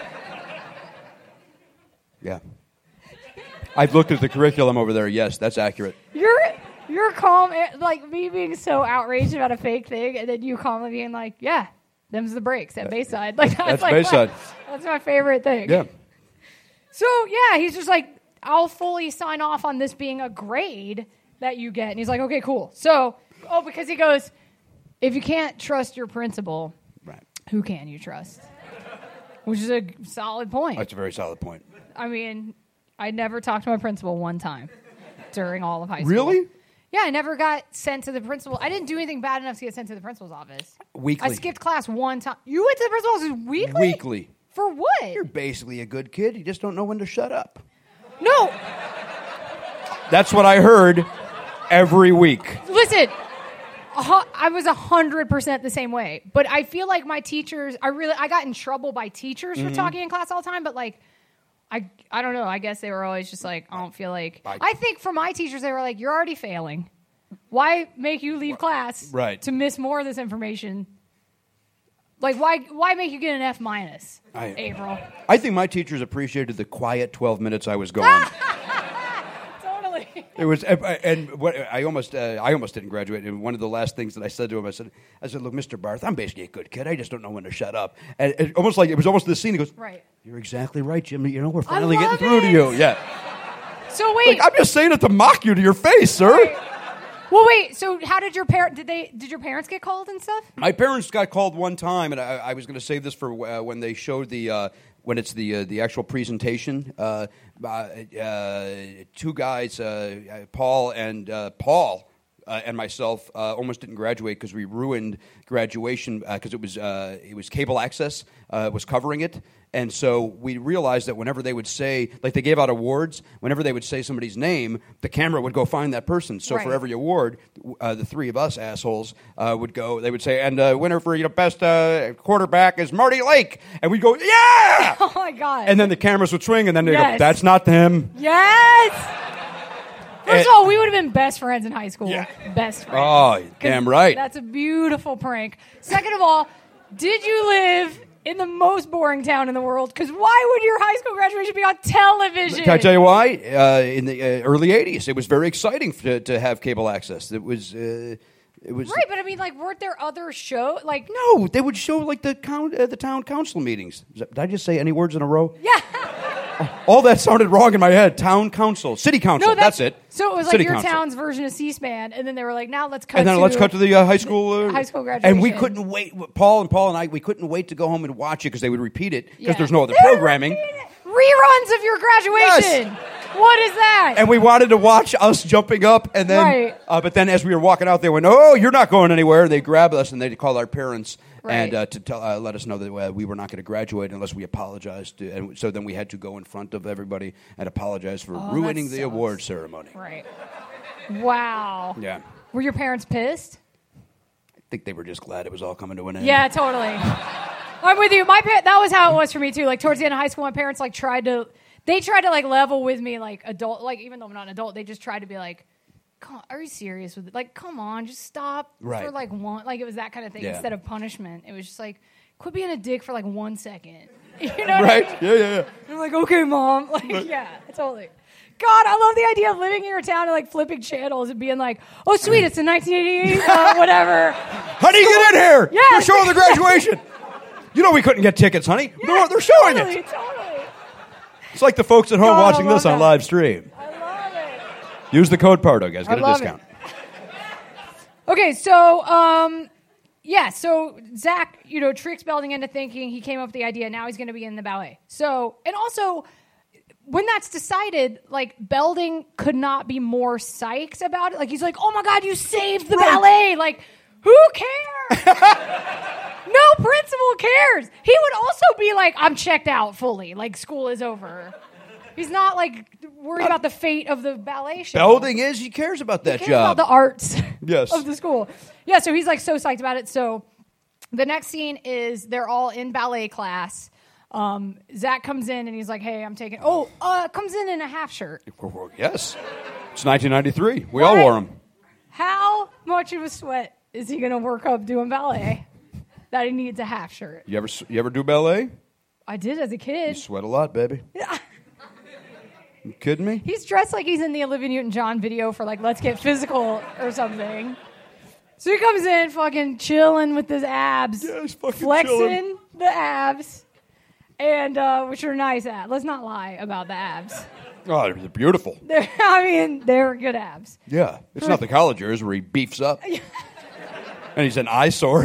Yeah. I've looked at the curriculum over there. Yes, that's accurate. You're calm, like me being so outraged about a fake thing, and then you calmly being like, yeah, them's the breaks at Bayside. Like that's like Bayside. That's my favorite thing. Yeah. So yeah, he's just like, I'll fully sign off on this being a grade that you get. And he's like, okay, cool. So, because he goes, if you can't trust your principal, Right. who can you trust? Which is a solid point. That's a very solid point. I mean, I never talked to my principal one time during all of high school. Really? Yeah, I never got sent to the principal. I didn't do anything bad enough to get sent to the principal's office. Weekly. I skipped class one time. You went to the principal's office weekly? Weekly. For what? You're basically a good kid. You just don't know when to shut up. No. That's what I heard every week. Listen, I was 100% the same way. But I feel like my teachers, I got in trouble by teachers for talking in class all the time. But like, I don't know. I guess they were always just like, I don't feel like. I think for my teachers, they were like, you're already failing. Why make you leave class to miss more of this information? Like, why make you get an F minus, April? I think my teachers appreciated the quiet 12 minutes I was gone. Totally. It was, and what, I almost didn't graduate. And one of the last things that I said to him, I said, look, Mr. Barth, I'm basically a good kid. I just don't know when to shut up. And it was almost the scene. He goes, right. You're exactly right, Jim. You know, we're finally getting through to you. Yeah. So wait, like, I'm just saying it to mock you to your face, sir. Right. Well, wait. So, how did your did your parents get called and stuff? My parents got called one time, and I was going to save this for when they showed when it's the actual presentation. Two guys, Paul and myself, almost didn't graduate because we ruined graduation because it was cable access was covering it. And so we realized that whenever they would say, like they gave out awards, whenever they would say somebody's name, the camera would go find that person. So for every award, the three of us assholes would go, they would say, and winner for best quarterback is Marty Lake. And we'd go, yeah! Oh, my God. And then the cameras would swing, and then they'd go, that's not him. Yes! First of all, we would have been best friends in high school. Yeah. Best friends. Oh, damn right. That's a beautiful prank. Second of all, did you live in the most boring town in the world? Because why would your high school graduation be on television? Can I tell you why? In the early 80s, it was very exciting to have cable access. It was right, but I mean, like, weren't there other shows? Like, no, they would show like the town council meetings. Did I just say any words in a row? Yeah. All that sounded wrong in my head. Town council, city council. No, that's it. So it was city like your council. town's version of C-SPAN, and then they were like, "Now let's cut." And then let's cut to the high school graduation. And we couldn't wait. Paul and I, we couldn't wait to go home and watch it because they would repeat it because there's no other programming. Reruns of your graduation. Yes. What is that? And we wanted to watch us jumping up, and then, but then as we were walking out, they went, "Oh, you're not going anywhere." And they grabbed us and they called our parents. Right. And to let us know that we were not going to graduate unless we apologized. And so then we had to go in front of everybody and apologize for ruining the award ceremony. Right. Wow. Yeah. Were your parents pissed? I think they were just glad it was all coming to an end. Yeah, totally. I'm with you. That was how it was for me too. Like towards the end of high school, my parents tried to like level with me, like adult. Like even though I'm not an adult, they just tried to be like, "Come on, are you serious with it? Like, come on, just stop for like one." Like it was that kind of thing instead of punishment. It was just like, quit being a dick for like 1 second. You know? Right? What I mean? Yeah. I'm like, okay, Mom. Like, yeah, totally. God, I love the idea of living in your town and like flipping channels and being like, "Oh, sweet, it's in 1988, whatever." Honey, get in here! Yeah, they're showing the graduation. You know we couldn't get tickets, honey. Yeah, they're showing it. Totally. It's like the folks at home watching this on live stream. I love it. Use the code PARDO, guys. Get a discount. Okay, so so Zach, tricks Belding into thinking he came up with the idea. Now he's going to be in the ballet. So, and also, when that's decided, like, Belding could not be more psyched about it. Like, he's like, "Oh my God, you saved the ballet!" Like, who cares? No principal cares. He would also be like, "I'm checked out fully. Like, school is over." He's not like worried about the fate of the ballet show. Belding is, he cares about that He cares job. about the arts Yes. of the school. Yeah, so he's like so psyched about it. So the next scene is they're all in ballet class. Zach comes in and he's like, "Hey, I'm taking." Comes in a half shirt. Yes. It's 1993. We all wore them. How much of a sweat is he going to work up doing ballet that he needs a half shirt? You ever do ballet? I did as a You kid. sweat a lot, baby. You kidding me? He's dressed like he's in the Olivia Newton-John video for like Let's Get Physical or something. So he comes in fucking chilling with his abs. Yeah, he's fucking flexing chilling. the abs. And which are nice abs. Let's not lie about the abs. Oh, they're beautiful. They're good abs. Yeah. It's not the college years where he beefs up. And he's an eyesore.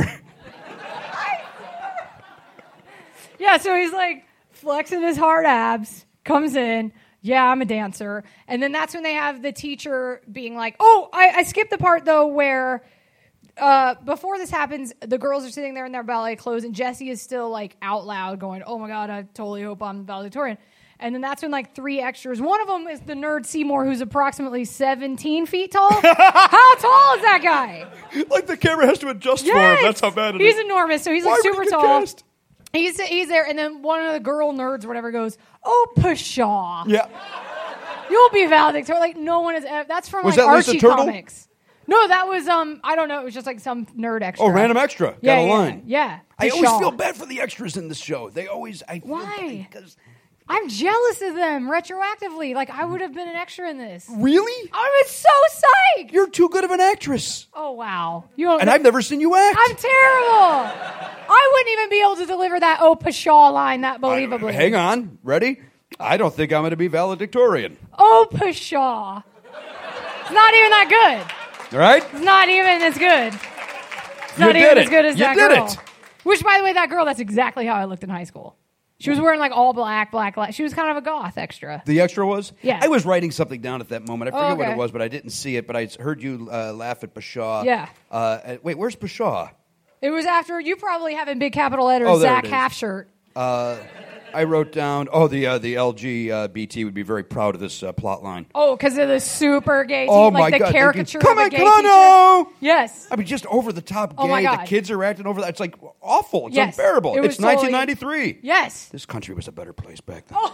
Yeah, so he's like flexing his hard abs, comes in, yeah, I'm a dancer. And then that's when they have the teacher being like, I skipped the part though where before this happens, the girls are sitting there in their ballet clothes and Jesse is still like out loud going, oh my God, I totally hope I'm valedictorian. And then that's when like 3 extras, one of them is the nerd Seymour who's approximately 17 feet tall. How tall is that guy? Like the camera has to adjust for him. That's how bad it He's is. enormous, so he's Why like would super he get tall. cast? He's there, and then one of the girl nerds or whatever goes, "Oh, Pshaw, Yeah. you'll be valedictorian." Like no one has ever. That's from Was like that Lisa Archie Turtle? comics. No, that was I don't know. It was just like some nerd extra. Oh, random extra. Yeah, Got a line. Yeah. I always Pshaw. feel bad for the extras in this show. They always. Why? Because I'm jealous of them retroactively. Like I would have been an extra in this. really, I was so psyched. you're too good of an actress, Oh wow, you don't. and I've never seen you act. I'm terrible. I wouldn't even be able to deliver that "Oh Pshaw" line that believably. Hang on. Ready? I don't think I'm going to be valedictorian. Oh Pshaw. It's not even that good. All right? It's not even as good. It's not You even did as good it. as You that did girl. it. Which, by the way, that girl, that's exactly how I looked in high school. She was wearing like all black. She was kind of a goth extra. The extra was? Yeah. I was writing something down at that moment. I forget what okay. it was, but I didn't see it. But I heard you laugh at Pshaw. Yeah. Wait, where's Pshaw? It was after you probably have in big capital letters Oh, there Zach it is. half shirt. I wrote down, the LGBT would be very proud of this plot line. Oh, because of the super gay team, Oh, like my the God. caricature Come of a on, gay come on, teacher. no! Yes. I mean, just over the top gay. Oh, my God. The kids are acting over that. It's like awful. It's Yes. unbearable. It was It's totally- 1993. Yes. This country was a better place back then.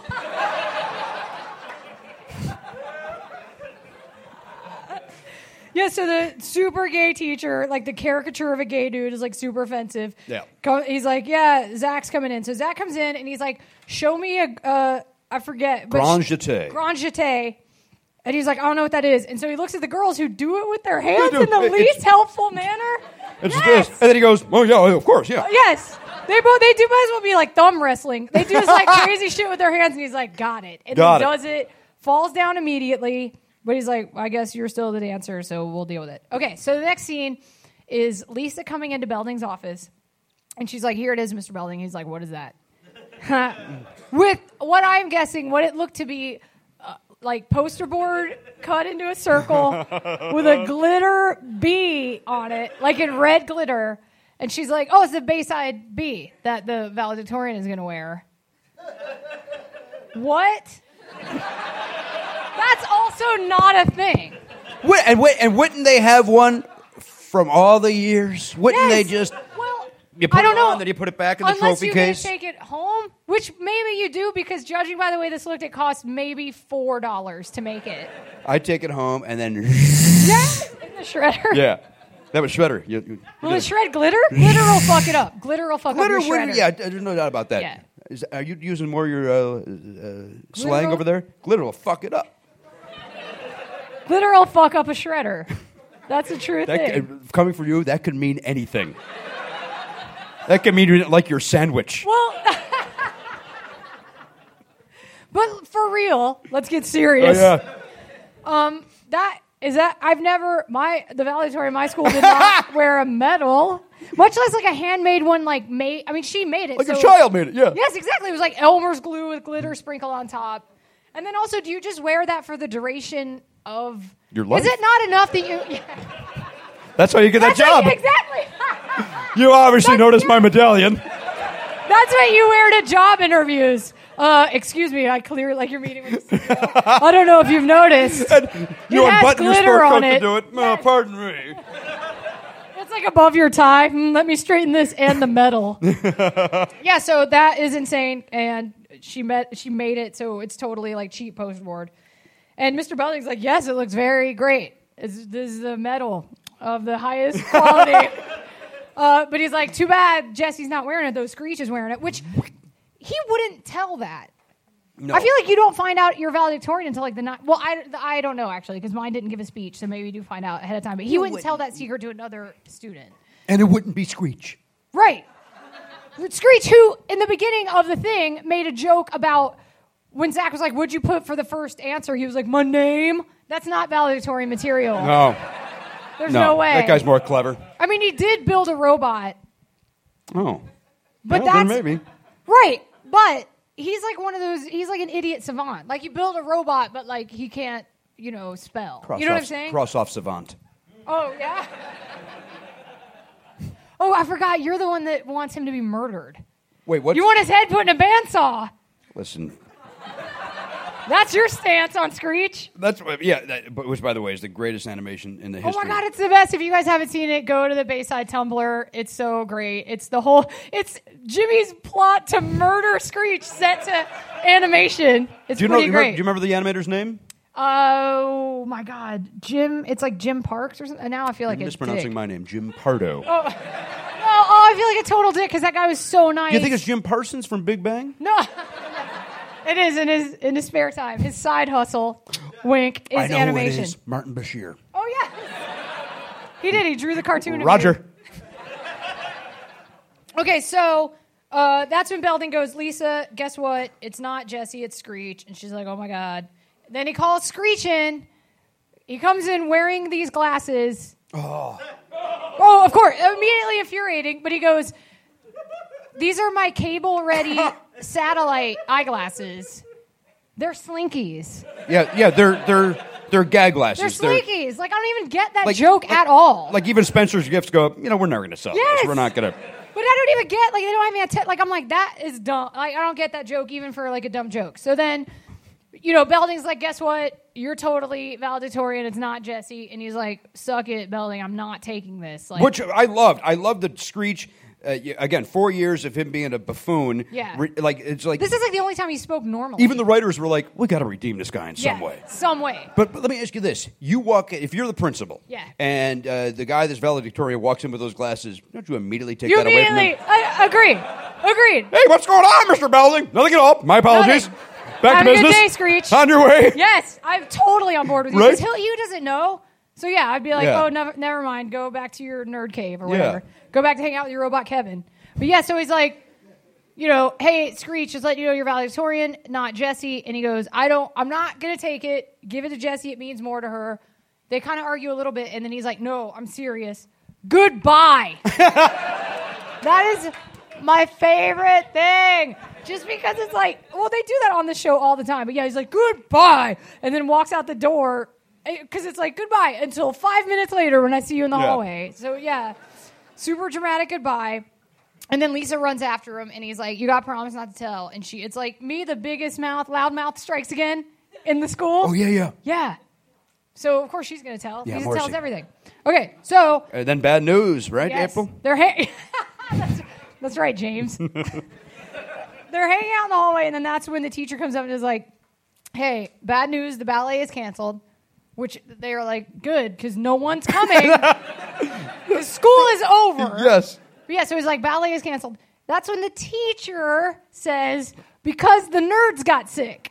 Yeah, so the super gay teacher, like the caricature of a gay dude, is like super offensive. Yeah. He's like, yeah, Zach's coming in. So Zach comes in and he's like, show me I forget. but Grand jeté. Grand jeté. And he's like, I don't know what that is. And so he looks at the girls who do it with their hands do. in the least helpful manner. It's Yes. this. And then he goes, oh, yeah, of course, yeah. Yes. They do might as well be like thumb wrestling. They do this like crazy shit with their hands, and he's like, got it. And Got he it. does it, falls down immediately, but he's like, I guess you're still the dancer, so we'll deal with it. Okay, so the next scene is Lisa coming into Belding's office, and she's like, here it is, Mr. Belding. He's like, what is that? With what I'm guessing, what it looked to be like poster board cut into a circle with a glitter bee on it, like in red glitter. And she's like, oh, it's the Bayside bee that the valedictorian is going to wear. What? That's also not a thing. And wouldn't they have one from all the years? Wouldn't they Yes. just... Well, You put I don't it know. on, then you put it back in the Unless trophy you case? can take it home, which maybe you do, because judging by the way this looked, it cost maybe $4 to make it. I take it home and then... Yes, in the shredder. Yeah. That was Shredder. Will it shred glitter? Glitter will fuck it up. Glitter will fuck Glitter up your would, shredder. yeah, there's no doubt about that. Yeah. Are you using more of your slang will- over there? Glitter will fuck it up. Glitter will fuck up a shredder. That's a true thing. Coming from you, that could mean anything. That could mean you didn't like your sandwich. Well, but for real, let's get serious. Oh, yeah. The valedictorian in my school did not wear a medal, much less like a handmade one. She made it. Like a so- child made it, yeah. Yes, exactly. It was like Elmer's glue with glitter sprinkled on top. And then also, do you just wear that for the duration of Your life. Is it not enough that you? Yeah. That's how you get that That's what- job. exactly. You obviously noticed my medallion. That's what you wear to job interviews. Excuse me, I clear like you're meeting with the CEO. I don't know if you've noticed. You It has unbutton your glitter sport on coat to it. do it. Oh, pardon me. It's like above your tie. Let me straighten this and the metal. Yeah, so that is insane, and she made it, so it's totally like cheap postboard. And Mr. Belding's like, yes, it looks very great. This is the metal of the highest quality. But he's like, too bad Jesse's not wearing it, though Screech is wearing it, which he wouldn't tell that. No. I feel like you don't find out you're valedictorian until like the night. Well, I don't know, actually, because mine didn't give a speech, so maybe you do find out ahead of time. But he wouldn't tell that secret to another student. And it wouldn't be Screech. Right. Screech, who in the beginning of the thing made a joke about when Zach was like, what'd you put for the first answer? He was like, my name. That's not valedictorian material. No. There's no way. That guy's more clever. I mean, he did build a robot. Oh. But Well, that's... then maybe. Right. But he's like one of those... He's like an idiot savant. Like, you build a robot, but, like, he can't, spell. You know what I'm saying? Cross off savant. Oh, yeah? Oh, I forgot. You're the one that wants him to be murdered. Wait, what? You want his head put in a bandsaw. Listen. That's your stance on Screech. That's which, by the way, is the greatest animation in the history. Oh my God, it's the best. If you guys haven't seen it, go to the Bayside Tumblr. It's so great. It's Jimmy's plot to murder Screech set to animation. It's pretty great. Do you remember the animator's name? Oh my God, Jim. It's like Jim Parks or something. Now I feel like You're it's mispronouncing my name, Jim Pardo. Oh, I feel like a total dick because that guy was so nice. You think it's Jim Parsons from Big Bang? No. It is in his spare time. His side hustle, wink, is I know animation. who it is. Martin Bashir. Oh yeah, he did. He drew the cartoon. Roger. Okay, so that's when Belding goes, Lisa, guess what? It's not Jesse, it's Screech. And she's like, oh my God. Then he calls Screech in. He comes in wearing these glasses. Oh, of course. Immediately infuriating. But he goes, these are my cable-ready satellite eyeglasses. They're Slinkies. Yeah, they're gag glasses. They're Slinkies. Like, I don't even get that joke at all. Like, even Spencer's Gifts go, we're never going to sell Yes. this. We're not going to. But I don't even get, like, they don't have me like, I'm like, that is dumb. Like, I don't get that joke even for, like, a dumb joke. So then, Belding's like, guess what? You're totally valedictorian. It's not Jesse. And he's like, suck it, Belding. I'm not taking this. Like, Which I loved. I loved that Screech, again, 4 years of him being a buffoon. Yeah. It's like... This is like the only time he spoke normally. Even the writers were like, we got to redeem this guy in some way. Some way. But let me ask you this. You walk, if you're the principal, Yeah. and the guy that's valedictorian walks in with those glasses, don't you immediately take that away from him? Agreed. Hey, what's going on, Mr. Belding? Nothing at all. My apologies. Nothing. Back Have to a good business. day, Screech. On your way. Yes, I'm totally on board with you. Right? Because he doesn't know. So yeah, I'd be like, Yeah. oh, never mind. Go back to your nerd cave or whatever. Go back to hang out with your robot Kevin. But yeah, so he's like, hey, Screech, just let you know you're valedictorian, not Jesse. And he goes, I'm not going to take it. Give it to Jesse. It means more to her. They kind of argue a little bit. And then he's like, no, I'm serious. Goodbye. That is my favorite thing. Just because it's like, well, they do that on the show all the time. But yeah, he's like, goodbye. And then walks out the door. Because it's like, goodbye until 5 minutes later when I see you in the hallway. So yeah, super dramatic goodbye. And then Lisa runs after him, and he's like, you got to promise not to tell. And it's like, me, the biggest mouth, loud mouth strikes again in the school. Oh, yeah. Yeah. So, of course, she's going to tell. Yeah, Lisa Marcy. tells everything. Okay, so. And then bad news, right, Yes, April? they're that's right, James. They're hanging out in the hallway, and then that's when the teacher comes up and is like, hey, bad news, the ballet is canceled. Which they are like, good, because no one's coming. The school is over. Yes. But yeah, so he's like, ballet is canceled. That's when the teacher says, because the nerds got sick.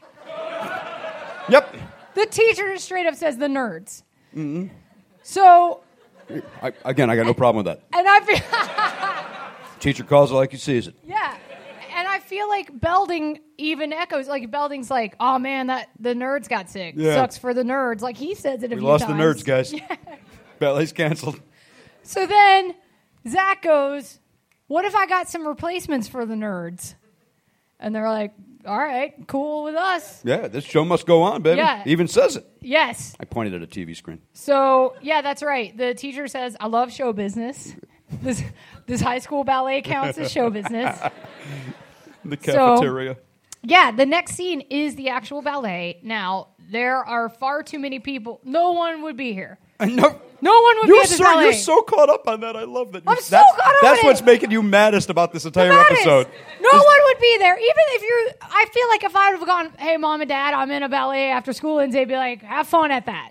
Yep. The teacher just straight up says the nerds. Mm-hmm. So. I got no problem with that. And I feel. Teacher calls it like he sees it. Yeah. And I feel like Belding even echoes, like Belding's like, oh man, the nerds got sick. Yeah. Sucks for the nerds. Like he says it a We few lost times. the nerds, guys. Yeah. Ballet's canceled. So then Zach goes, what if I got some replacements for the nerds? And they're like, all right, cool with us. Yeah, this show must go on, baby. Yeah. He even says it. Yes. I pointed at a TV screen. So, yeah, that's right. The teacher says, I love show business. This high school ballet counts as show business. The cafeteria. Yeah, the next scene is the actual ballet. Now, there are far too many people. No one would be here. No. No one would be at this ballet. You're so caught up on that. I love that. I'm so caught up on it. That's what's making you maddest about this entire episode. No one would be there. Even if you're... I feel like if I would have gone, hey, Mom and Dad, I'm in a ballet after school, and they'd be like, have fun at that.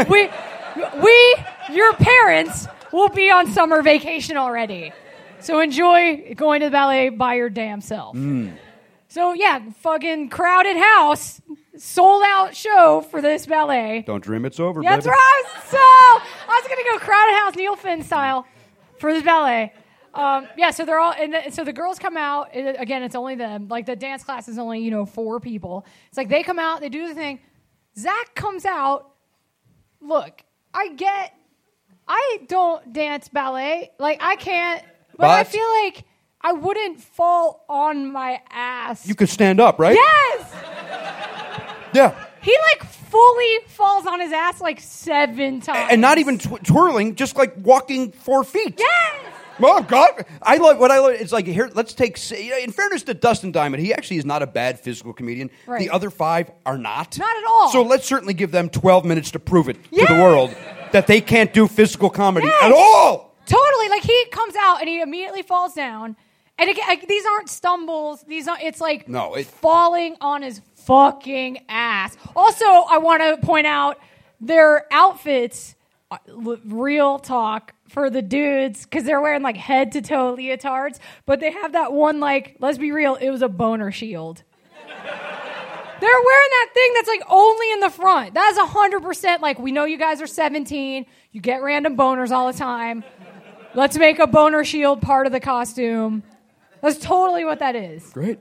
Your parents, will be on summer vacation already. So enjoy going to the ballet by your damn self. So, yeah, fucking crowded house, sold-out show for this ballet. Don't dream it's over, That's baby. right. I was going to go crowded house Neil Finn style for this ballet. So they're all, so the girls come out. Again, it's only them. Like, the dance class is only, 4 people. It's like they come out, they do the thing. Zach comes out. Look, I don't dance ballet. Like, I can't, but I feel like I wouldn't fall on my ass. You could stand up, right? Yes! Yeah. He, fully falls on his ass, 7 times. And not even twirling, just, walking 4 feet. Yes! Oh, God. I love it's like, here, let's take, in fairness to Dustin Diamond, he actually is not a bad physical comedian. Right. The other 5 are not. Not at all. So let's certainly give them 12 minutes to prove it to the world that they can't do physical comedy at all. Totally. He comes out and he immediately falls down. And again, these aren't stumbles. It's falling on his fucking ass. Also, I want to point out their outfits, real talk, for the dudes, because they're wearing head to toe leotards, but they have that one, let's be real, it was a boner shield. They're wearing that thing that's only in the front. That is 100% we know you guys are 17. You get random boners all the time. Let's make a boner shield part of the costume. That's totally what that is. Great.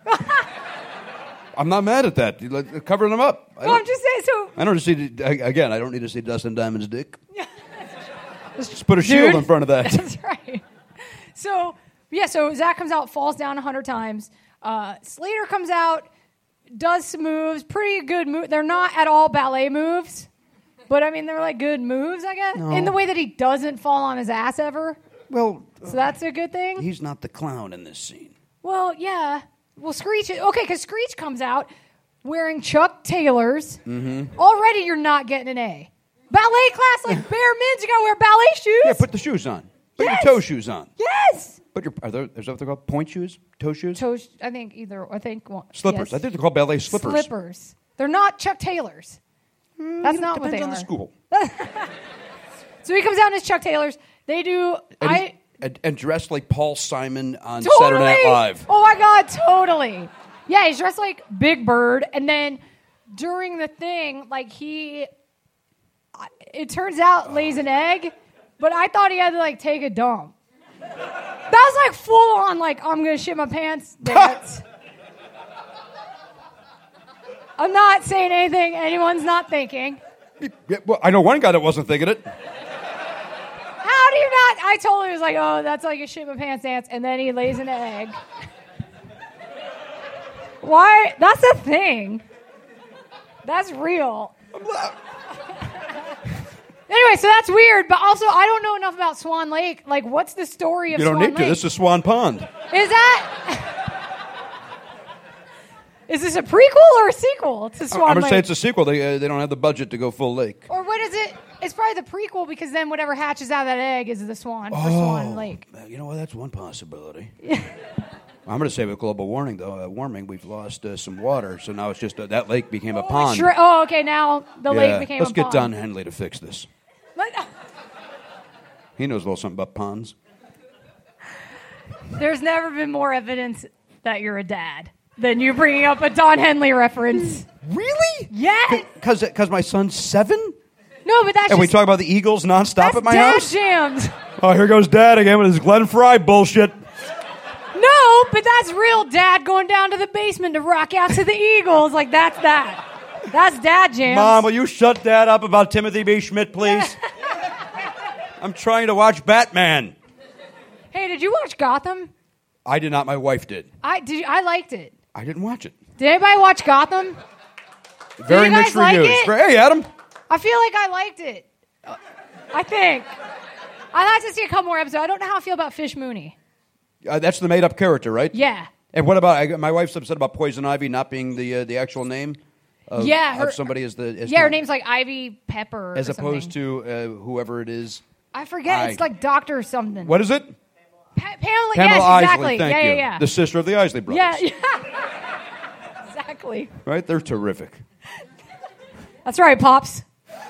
I'm not mad at that. Covering them up. I'm just saying. So I don't see. Again, I don't need to see Dustin Diamond's dick. Let's just put a shield in front of that. That's right. So Zach comes out, falls down 100 times. Slater comes out, does some moves, pretty good move. They're not at all ballet moves, but they're good moves, I guess, in the way that he doesn't fall on his ass ever. Well, so that's a good thing. He's not the clown in this scene. Well, yeah. Well, Screech, because Screech comes out wearing Chuck Taylors. Mm-hmm. Already, you're not getting an A. Ballet class, bare mids, you gotta wear ballet shoes. Yeah, put the shoes on. Put your toe shoes on. Yes. Is that what they're called? Point shoes? Toe shoes? I think Slippers. Yes. I think they're called ballet slippers. Slippers. They're not Chuck Taylors. That's not what they depends on are. the school. So he comes out in his Chuck Taylors. They do. And dressed like Paul Simon on Totally. Saturday Night Live. Oh my God, totally. Yeah, he's dressed like Big Bird, and then during the thing, it turns out lays an egg, but I thought he had to take a dump. That was full on I'm gonna shit my pants dance. I'm not saying anything anyone's not thinking. Yeah, well, I know one guy that wasn't thinking it. How do you not? I totally was oh, that's a shit my pants dance, and then he lays an egg. Why? That's a thing. That's real. Anyway, so that's weird, but also I don't know enough about Swan Lake. What's the story of Swan Lake? You don't need to. This is Swan Pond. Is this a prequel or a sequel to Swan Lake? I'm going to say it's a sequel. They don't have the budget to go full lake. Or what is it? It's probably the prequel because then whatever hatches out of that egg is the swan for Swan Lake. You know what? That's one possibility. I'm going to say with global warming, we've lost some water, so now it's just that lake became a pond. Okay, now the lake became a pond. Let's get Don Henley to fix this. He knows a little something about ponds. There's never been more evidence that you're a dad than you bringing up a Don Henley reference. Really? Yeah. Because my son's 7? No, but that's and we talk about the Eagles nonstop at my house? Jams. Oh, here goes Dad again with his Glenn Fry bullshit. No, but that's real dad going down to the basement to rock out to the Eagles. That's that. That's dad jams. Mom, will you shut Dad up about Timothy B. Schmidt, please? I'm trying to watch Batman. Hey, did you watch Gotham? I did not. My wife did. I liked it. I didn't watch it. Did anybody watch Gotham? Very mixed reviews. Hey, Adam. I feel like I liked it. I think. I'd like to see a couple more episodes. I don't know how I feel about Fish Mooney. That's the made-up character, right? Yeah. And what about my wife's upset about Poison Ivy not being the actual name? Of somebody as the her name's like Ivy Pepper, as or opposed something. to whoever it is. I forget. It's like Doctor something. What is it? Pamela. Pamela Yes, Isley. exactly. Thank you. Yeah. The sister of the Isley brothers. Yeah. Exactly. Right? They're terrific. That's right, Pops.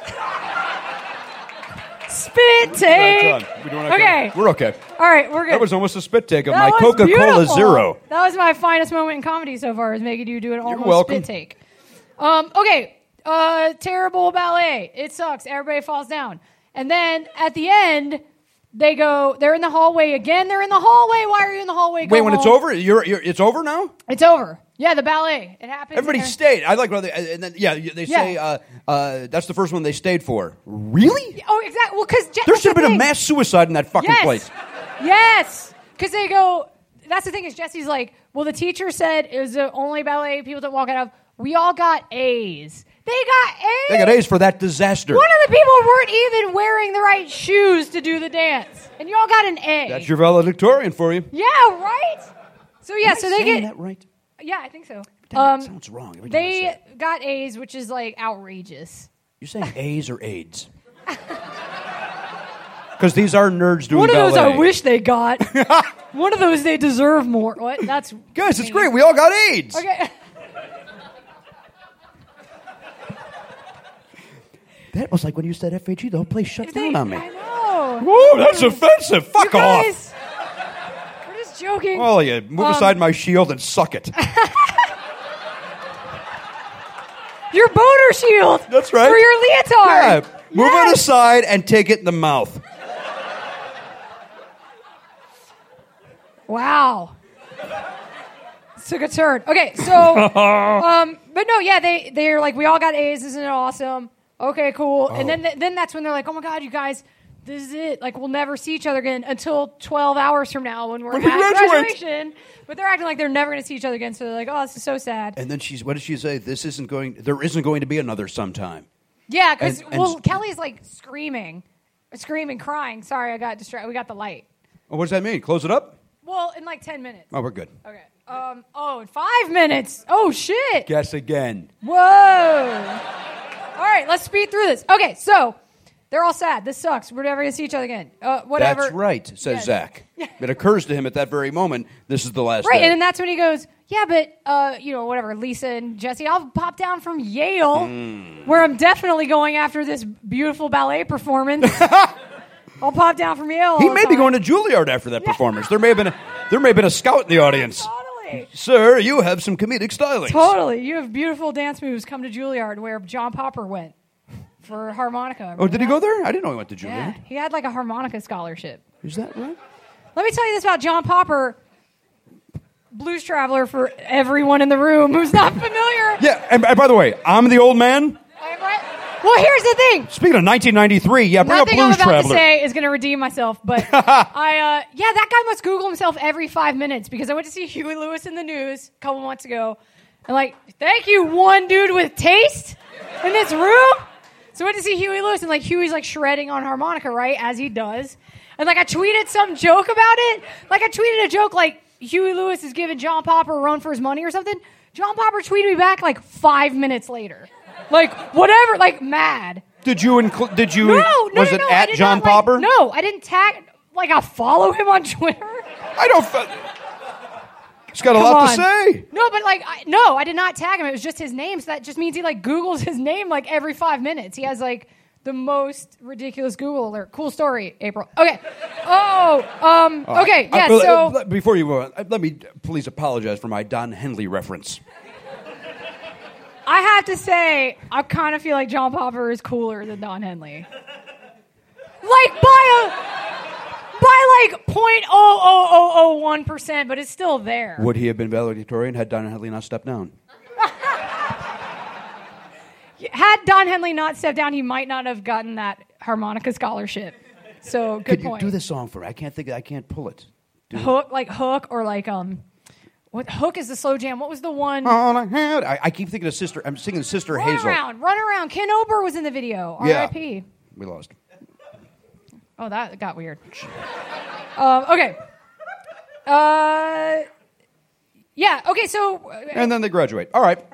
Spit take. We doing Okay. We're okay. All right, we're good. That was almost a spit take of That my was Coca-Cola beautiful. Zero. That was my finest moment in comedy so far, is making you do an almost welcome. spit take. Okay. Terrible ballet. It sucks. Everybody falls down. And then at the end, they're in the hallway again. They're in the hallway. Why are you in the hallway? Wait, when it's over? It's over now? It's over. Yeah, the ballet. It happens. Everybody stayed. I like when and then they say that's the first one they stayed for. Really? Oh, exactly. Well, because there should have been a mass suicide in that fucking place. Yes. Because they go. That's the thing is Jesse's like, well, the teacher said it was the only ballet people that walk out of. We all got A's. They got A's. They got A's for that disaster. One of the people weren't even wearing the right shoes to do the dance, and you all got an A. That's your valedictorian for you. Yeah, right. So yeah, so they get that right. Yeah, I think so. That sounds wrong. They got A's, which is like outrageous. You're saying A's or AIDS? Because these are nerds doing One of ballet. those I wish they got. One of those they deserve more. What? That's guys, it's great. We all got AIDS. Okay. That was like when you said FHE, the whole place shut down on me. I know. Whoa, that's offensive. Fuck You off. guys, we're just joking. Oh, yeah. Move aside my shield and suck it. Your boner shield. That's right. For your leotard. Yeah. Move it aside and take it in the mouth. Wow. Took a turn. Okay, so, but no, yeah, they're like, we all got A's. Isn't it awesome? Okay, cool. And then that's when they're like, oh my God, you guys, this is it. Like, we'll never see each other again until 12 hours from now when we're at graduation. But they're acting like they're never going to see each other again. So they're like, oh, this is so sad. And then what did she say? There isn't going to be another sometime. Yeah, because, Kelly's like screaming, crying. Sorry, I got distracted. We got the light. Oh, what does that mean? Close it up? Well, in like 10 minutes. Oh, we're good. Okay. In 5 minutes. Oh, shit. Guess again. Whoa. All right, let's speed through this. Okay, so they're all sad. This sucks. We're never going to see each other again. Whatever. That's right, says Zach. It occurs to him at that very moment, this is the last right, day. and then that's when he goes, yeah, but, whatever, Lisa and Jesse, I'll pop down from Yale, where I'm definitely going after this beautiful ballet performance. I'll pop down from Yale. He may be going to Juilliard after that performance. There may have been a scout in the audience. Totally. Sir, you have some comedic stylings. Totally. You have beautiful dance moves. Come to Juilliard, where John Popper went for harmonica. Remember Oh, did he that? go there? I didn't know he went to Juilliard. Yeah, he had like a harmonica scholarship. Is that right? Let me tell you this about John Popper, Blues Traveler, for everyone in the room who's not familiar. Yeah, and by the way, I'm the old man. Well, here's the thing. Speaking of 1993, bring Nothing up Blues I'm about Traveler. to say is going to redeem myself, but that guy must Google himself every 5 minutes, because I went to see Huey Lewis in the news a couple months ago, and thank you, one dude with taste in this room. So I went to see Huey Lewis, and Huey's shredding on harmonica, right, as he does, and I tweeted some joke about it. I tweeted a joke Huey Lewis is giving John Popper a run for his money or something. John Popper tweeted me back 5 minutes later. Whatever, mad. Did you? No, was it at John Popper? No, I didn't tag. I follow him on Twitter. I don't. He's got a lot to say. No, but I did not tag him. It was just his name, so that just means he Googles his name every 5 minutes. He has the most ridiculous Google alert. Cool story, April. Okay. Okay. Yeah. So before you move on, let me please apologize for my Don Henley reference. I have to say, I kind of feel like John Popper is cooler than Don Henley. By 0.00001%, but it's still there. Would he have been valedictorian had Don Henley not stepped down? Had Don Henley not stepped down, he might not have gotten that harmonica scholarship. So good point. Could you do this song for me? I can't pull it. Hook, Hook, or what? Hook is the slow jam. What was the one? I keep thinking of Sister. I'm singing Sister Hazel. Run around. Ken Ober was in the video. R.I.P. Yeah. We lost. Oh, that got weird. Okay. Yeah. Okay. So. And then they graduate. All right.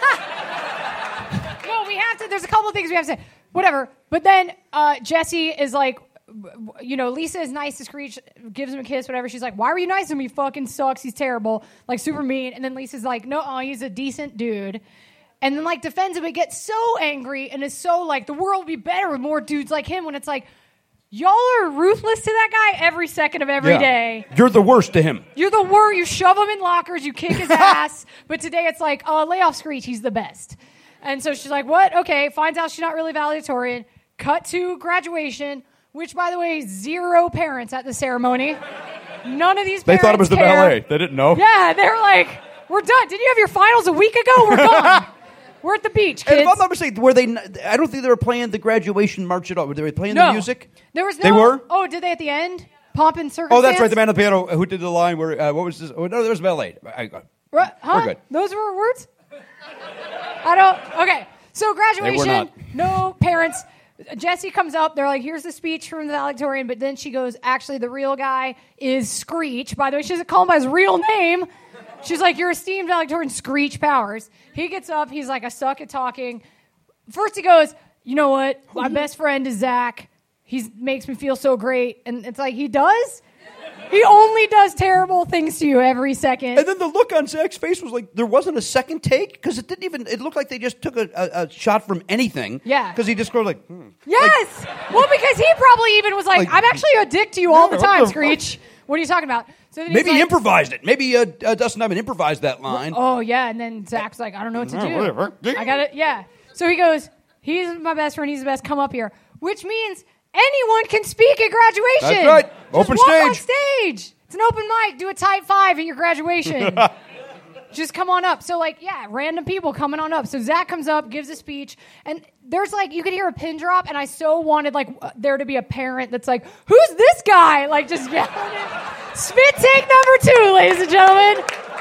No, we have to. There's a couple of things we have to say. Whatever. But then Jesse is like, Lisa is nice to Screech, gives him a kiss, whatever. She's like, why were you nice to him? He fucking sucks. He's terrible. Like, super mean. And then Lisa's like, no, he's a decent dude. And then, like, defends him and gets so angry and is so like, the world would be better with more dudes like him, when it's like, y'all are ruthless to that guy every second of every day. You're the worst to him. You're the worst. You shove him in lockers. You kick his ass. But today it's like, lay off Screech. He's the best. And so she's like, what? Okay. Finds out she's not really valedictorian. Cut to graduation, which, by the way, 0 parents at the ceremony. None of these parents They thought it was the care. ballet. They didn't know. Yeah, they're like, we're done. Did you have your finals a week ago? We're gone. We're at the beach, kids. And if I'm not mistaken, were they? I don't think they were playing the graduation march at all. Were they playing the music? There was no. They were? Oh, did they at the end? Pomp and circumstance? Oh, that's right. The man on the piano who did the line where, what was this? Oh, no, there was ballet. Huh? We're good. Those were words? Okay. So graduation, no parents. Jesse comes up. They're like, here's the speech from the valedictorian. But then she goes, actually, the real guy is Screech. By the way, she doesn't call him by his real name. She's like, your esteemed valedictorian, Screech Powers. He gets up. He's like, I suck at talking. First he goes, you know what? My best friend is Zach. He makes me feel so great. And it's like, he does? He only does terrible things to you every second. And then the look on Zach's face was like, there wasn't a second take? Because it looked like they just took a shot from anything. Yeah. Because he just goes like, Yes! Well, because he probably even was like, I'm actually a dick to you all the time, Screech. What are you talking about? So then maybe he he improvised it. Maybe Dustin Diamond improvised that line. Oh, yeah. And then Zach's like, I don't know what to do. Whatever. I got it. Yeah. So he goes, he's my best friend. He's the best. Come up here. Which means anyone can speak at graduation. That's right. Open Just walk on stage. stage. It's an open mic. Do a tight 5 at your graduation. Just come on up. So, like, yeah, random people coming on up. So Zach comes up, gives a speech, and there's, like, you could hear a pin drop, and I so wanted, like, there to be a parent that's like, who's this guy? Like, just yelling it. Spit take number 2, ladies and gentlemen.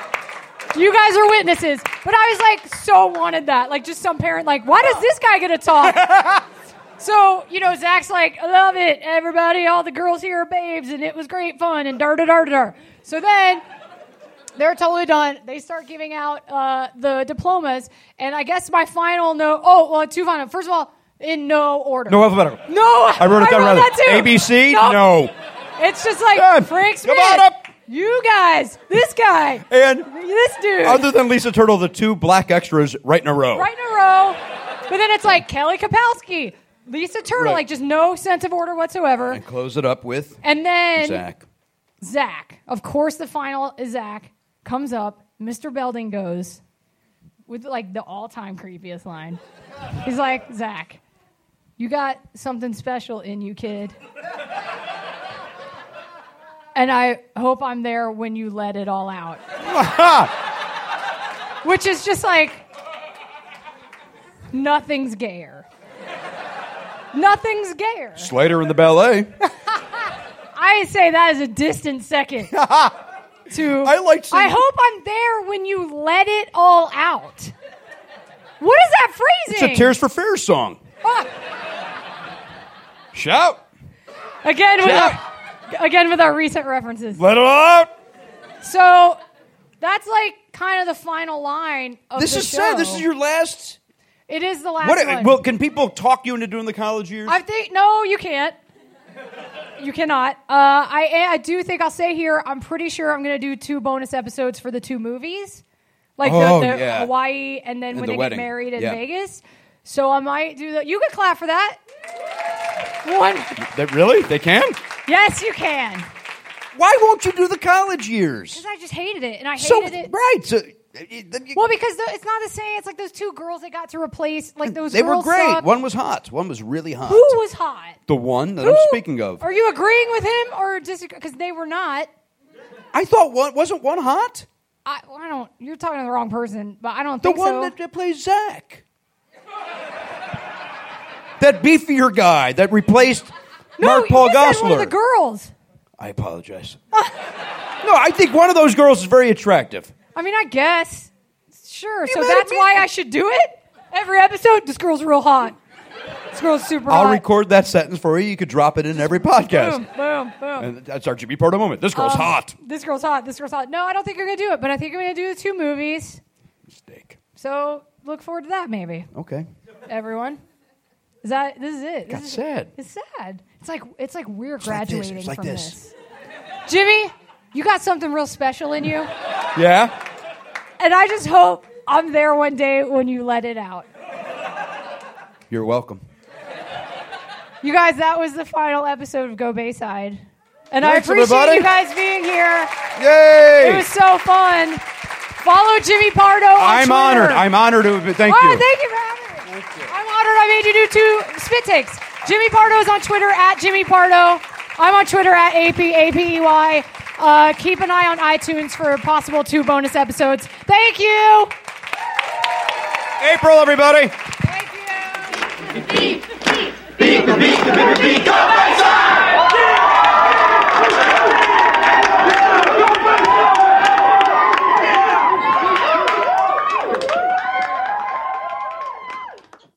You guys are witnesses. But I was, like, so wanted that. Like, just some parent, like, why does this guy get to talk? So, Zach's like, I love it, everybody. All the girls here are babes, and it was great fun, and dar-da-dar-da-dar. So then they're totally done. They start giving out the diplomas, and I guess my final note. Oh, well, 2 final. First of all, in no order. No alphabetical. No, I wrote it down rather. that too. ABC? Nope. No. It's just like, Frank Smith. Come on up. You guys, this guy, And this dude. other than Lisa Turtle, the 2 black extras right in a row. Right in a row. But then it's like Kelly Kapowski, Lisa Turtle, Right. like just no sense of order whatsoever. And close it up with And then Zach. Of course, the final is Zach. Comes up. Mr. Belding goes with like the all-time creepiest line. He's like, Zach, you got something special in you, kid. And I hope I'm there when you let it all out. Which is just like, nothing's gayer. Nothing's gayer. Slater in the ballet. I say that is a distant second. I hope I'm there when you let it all out. What is that phrasing? It's a Tears for Fears song. Shout. Again with our recent references. Let it all out. So that's like kind of the final line of This the is show. sad. This is your last. It is the last one. Well, can people talk you into doing the college years? No, you can't. You cannot. I do think I'll say here, I'm pretty sure I'm going to do 2 bonus episodes for the 2 movies. Like the Hawaii and then when the they wedding. get married in Vegas. So I might do that. You can clap for that. One. Really? They can? Yes, you can. Why won't you do the college years? Because I just hated it. And I hated it. Right. So, well, because it's not the same. It's like those 2 girls they got to replace. Like those they girls were great. sucked. One was hot. One was really hot. Who was hot? The one that I'm speaking of. Are you agreeing with him or disagree? Because they were not. I thought wasn't one hot? I don't. You're talking to the wrong person, but I don't think the one so. that plays Zach. That beefier guy that replaced Mark Paul you said one of the Gosselaar. girls. I apologize. No, I think one of those girls is very attractive. I mean, I guess. Sure. So mad that's at me? why I should do it? Every episode, this girl's real hot. This girl's super I'll hot. record that sentence for you. You could drop it in every podcast. Boom, boom, boom. And that's our Jimmy Pardo moment. This girl's hot. This girl's hot. This girl's hot. No, I don't think you're going to do it, but I think I'm going to do the 2 movies. Mistake. So look forward to that, maybe. Okay. Everyone. This is it. Got sad. It's sad. It's like we're graduating It's like from this. this. Jimmy, you got something real special in you. Yeah? And I just hope I'm there one day when you let it out. You're welcome. You guys, that was the final episode of Go Bayside. And Thanks, I appreciate everybody. you guys being here. Yay! It was so fun. Follow Jimmy Pardo on I'm Twitter. honored. I'm honored to thank Oh, you. thank you for having me. I'm honored I made you do 2 spit takes. Jimmy Pardo is on Twitter at Jimmy Pardo. I'm on Twitter at APEY. Keep an eye on iTunes for possible 2 bonus episodes. Thank you. April, everybody. Thank you. Beat, go Bayside!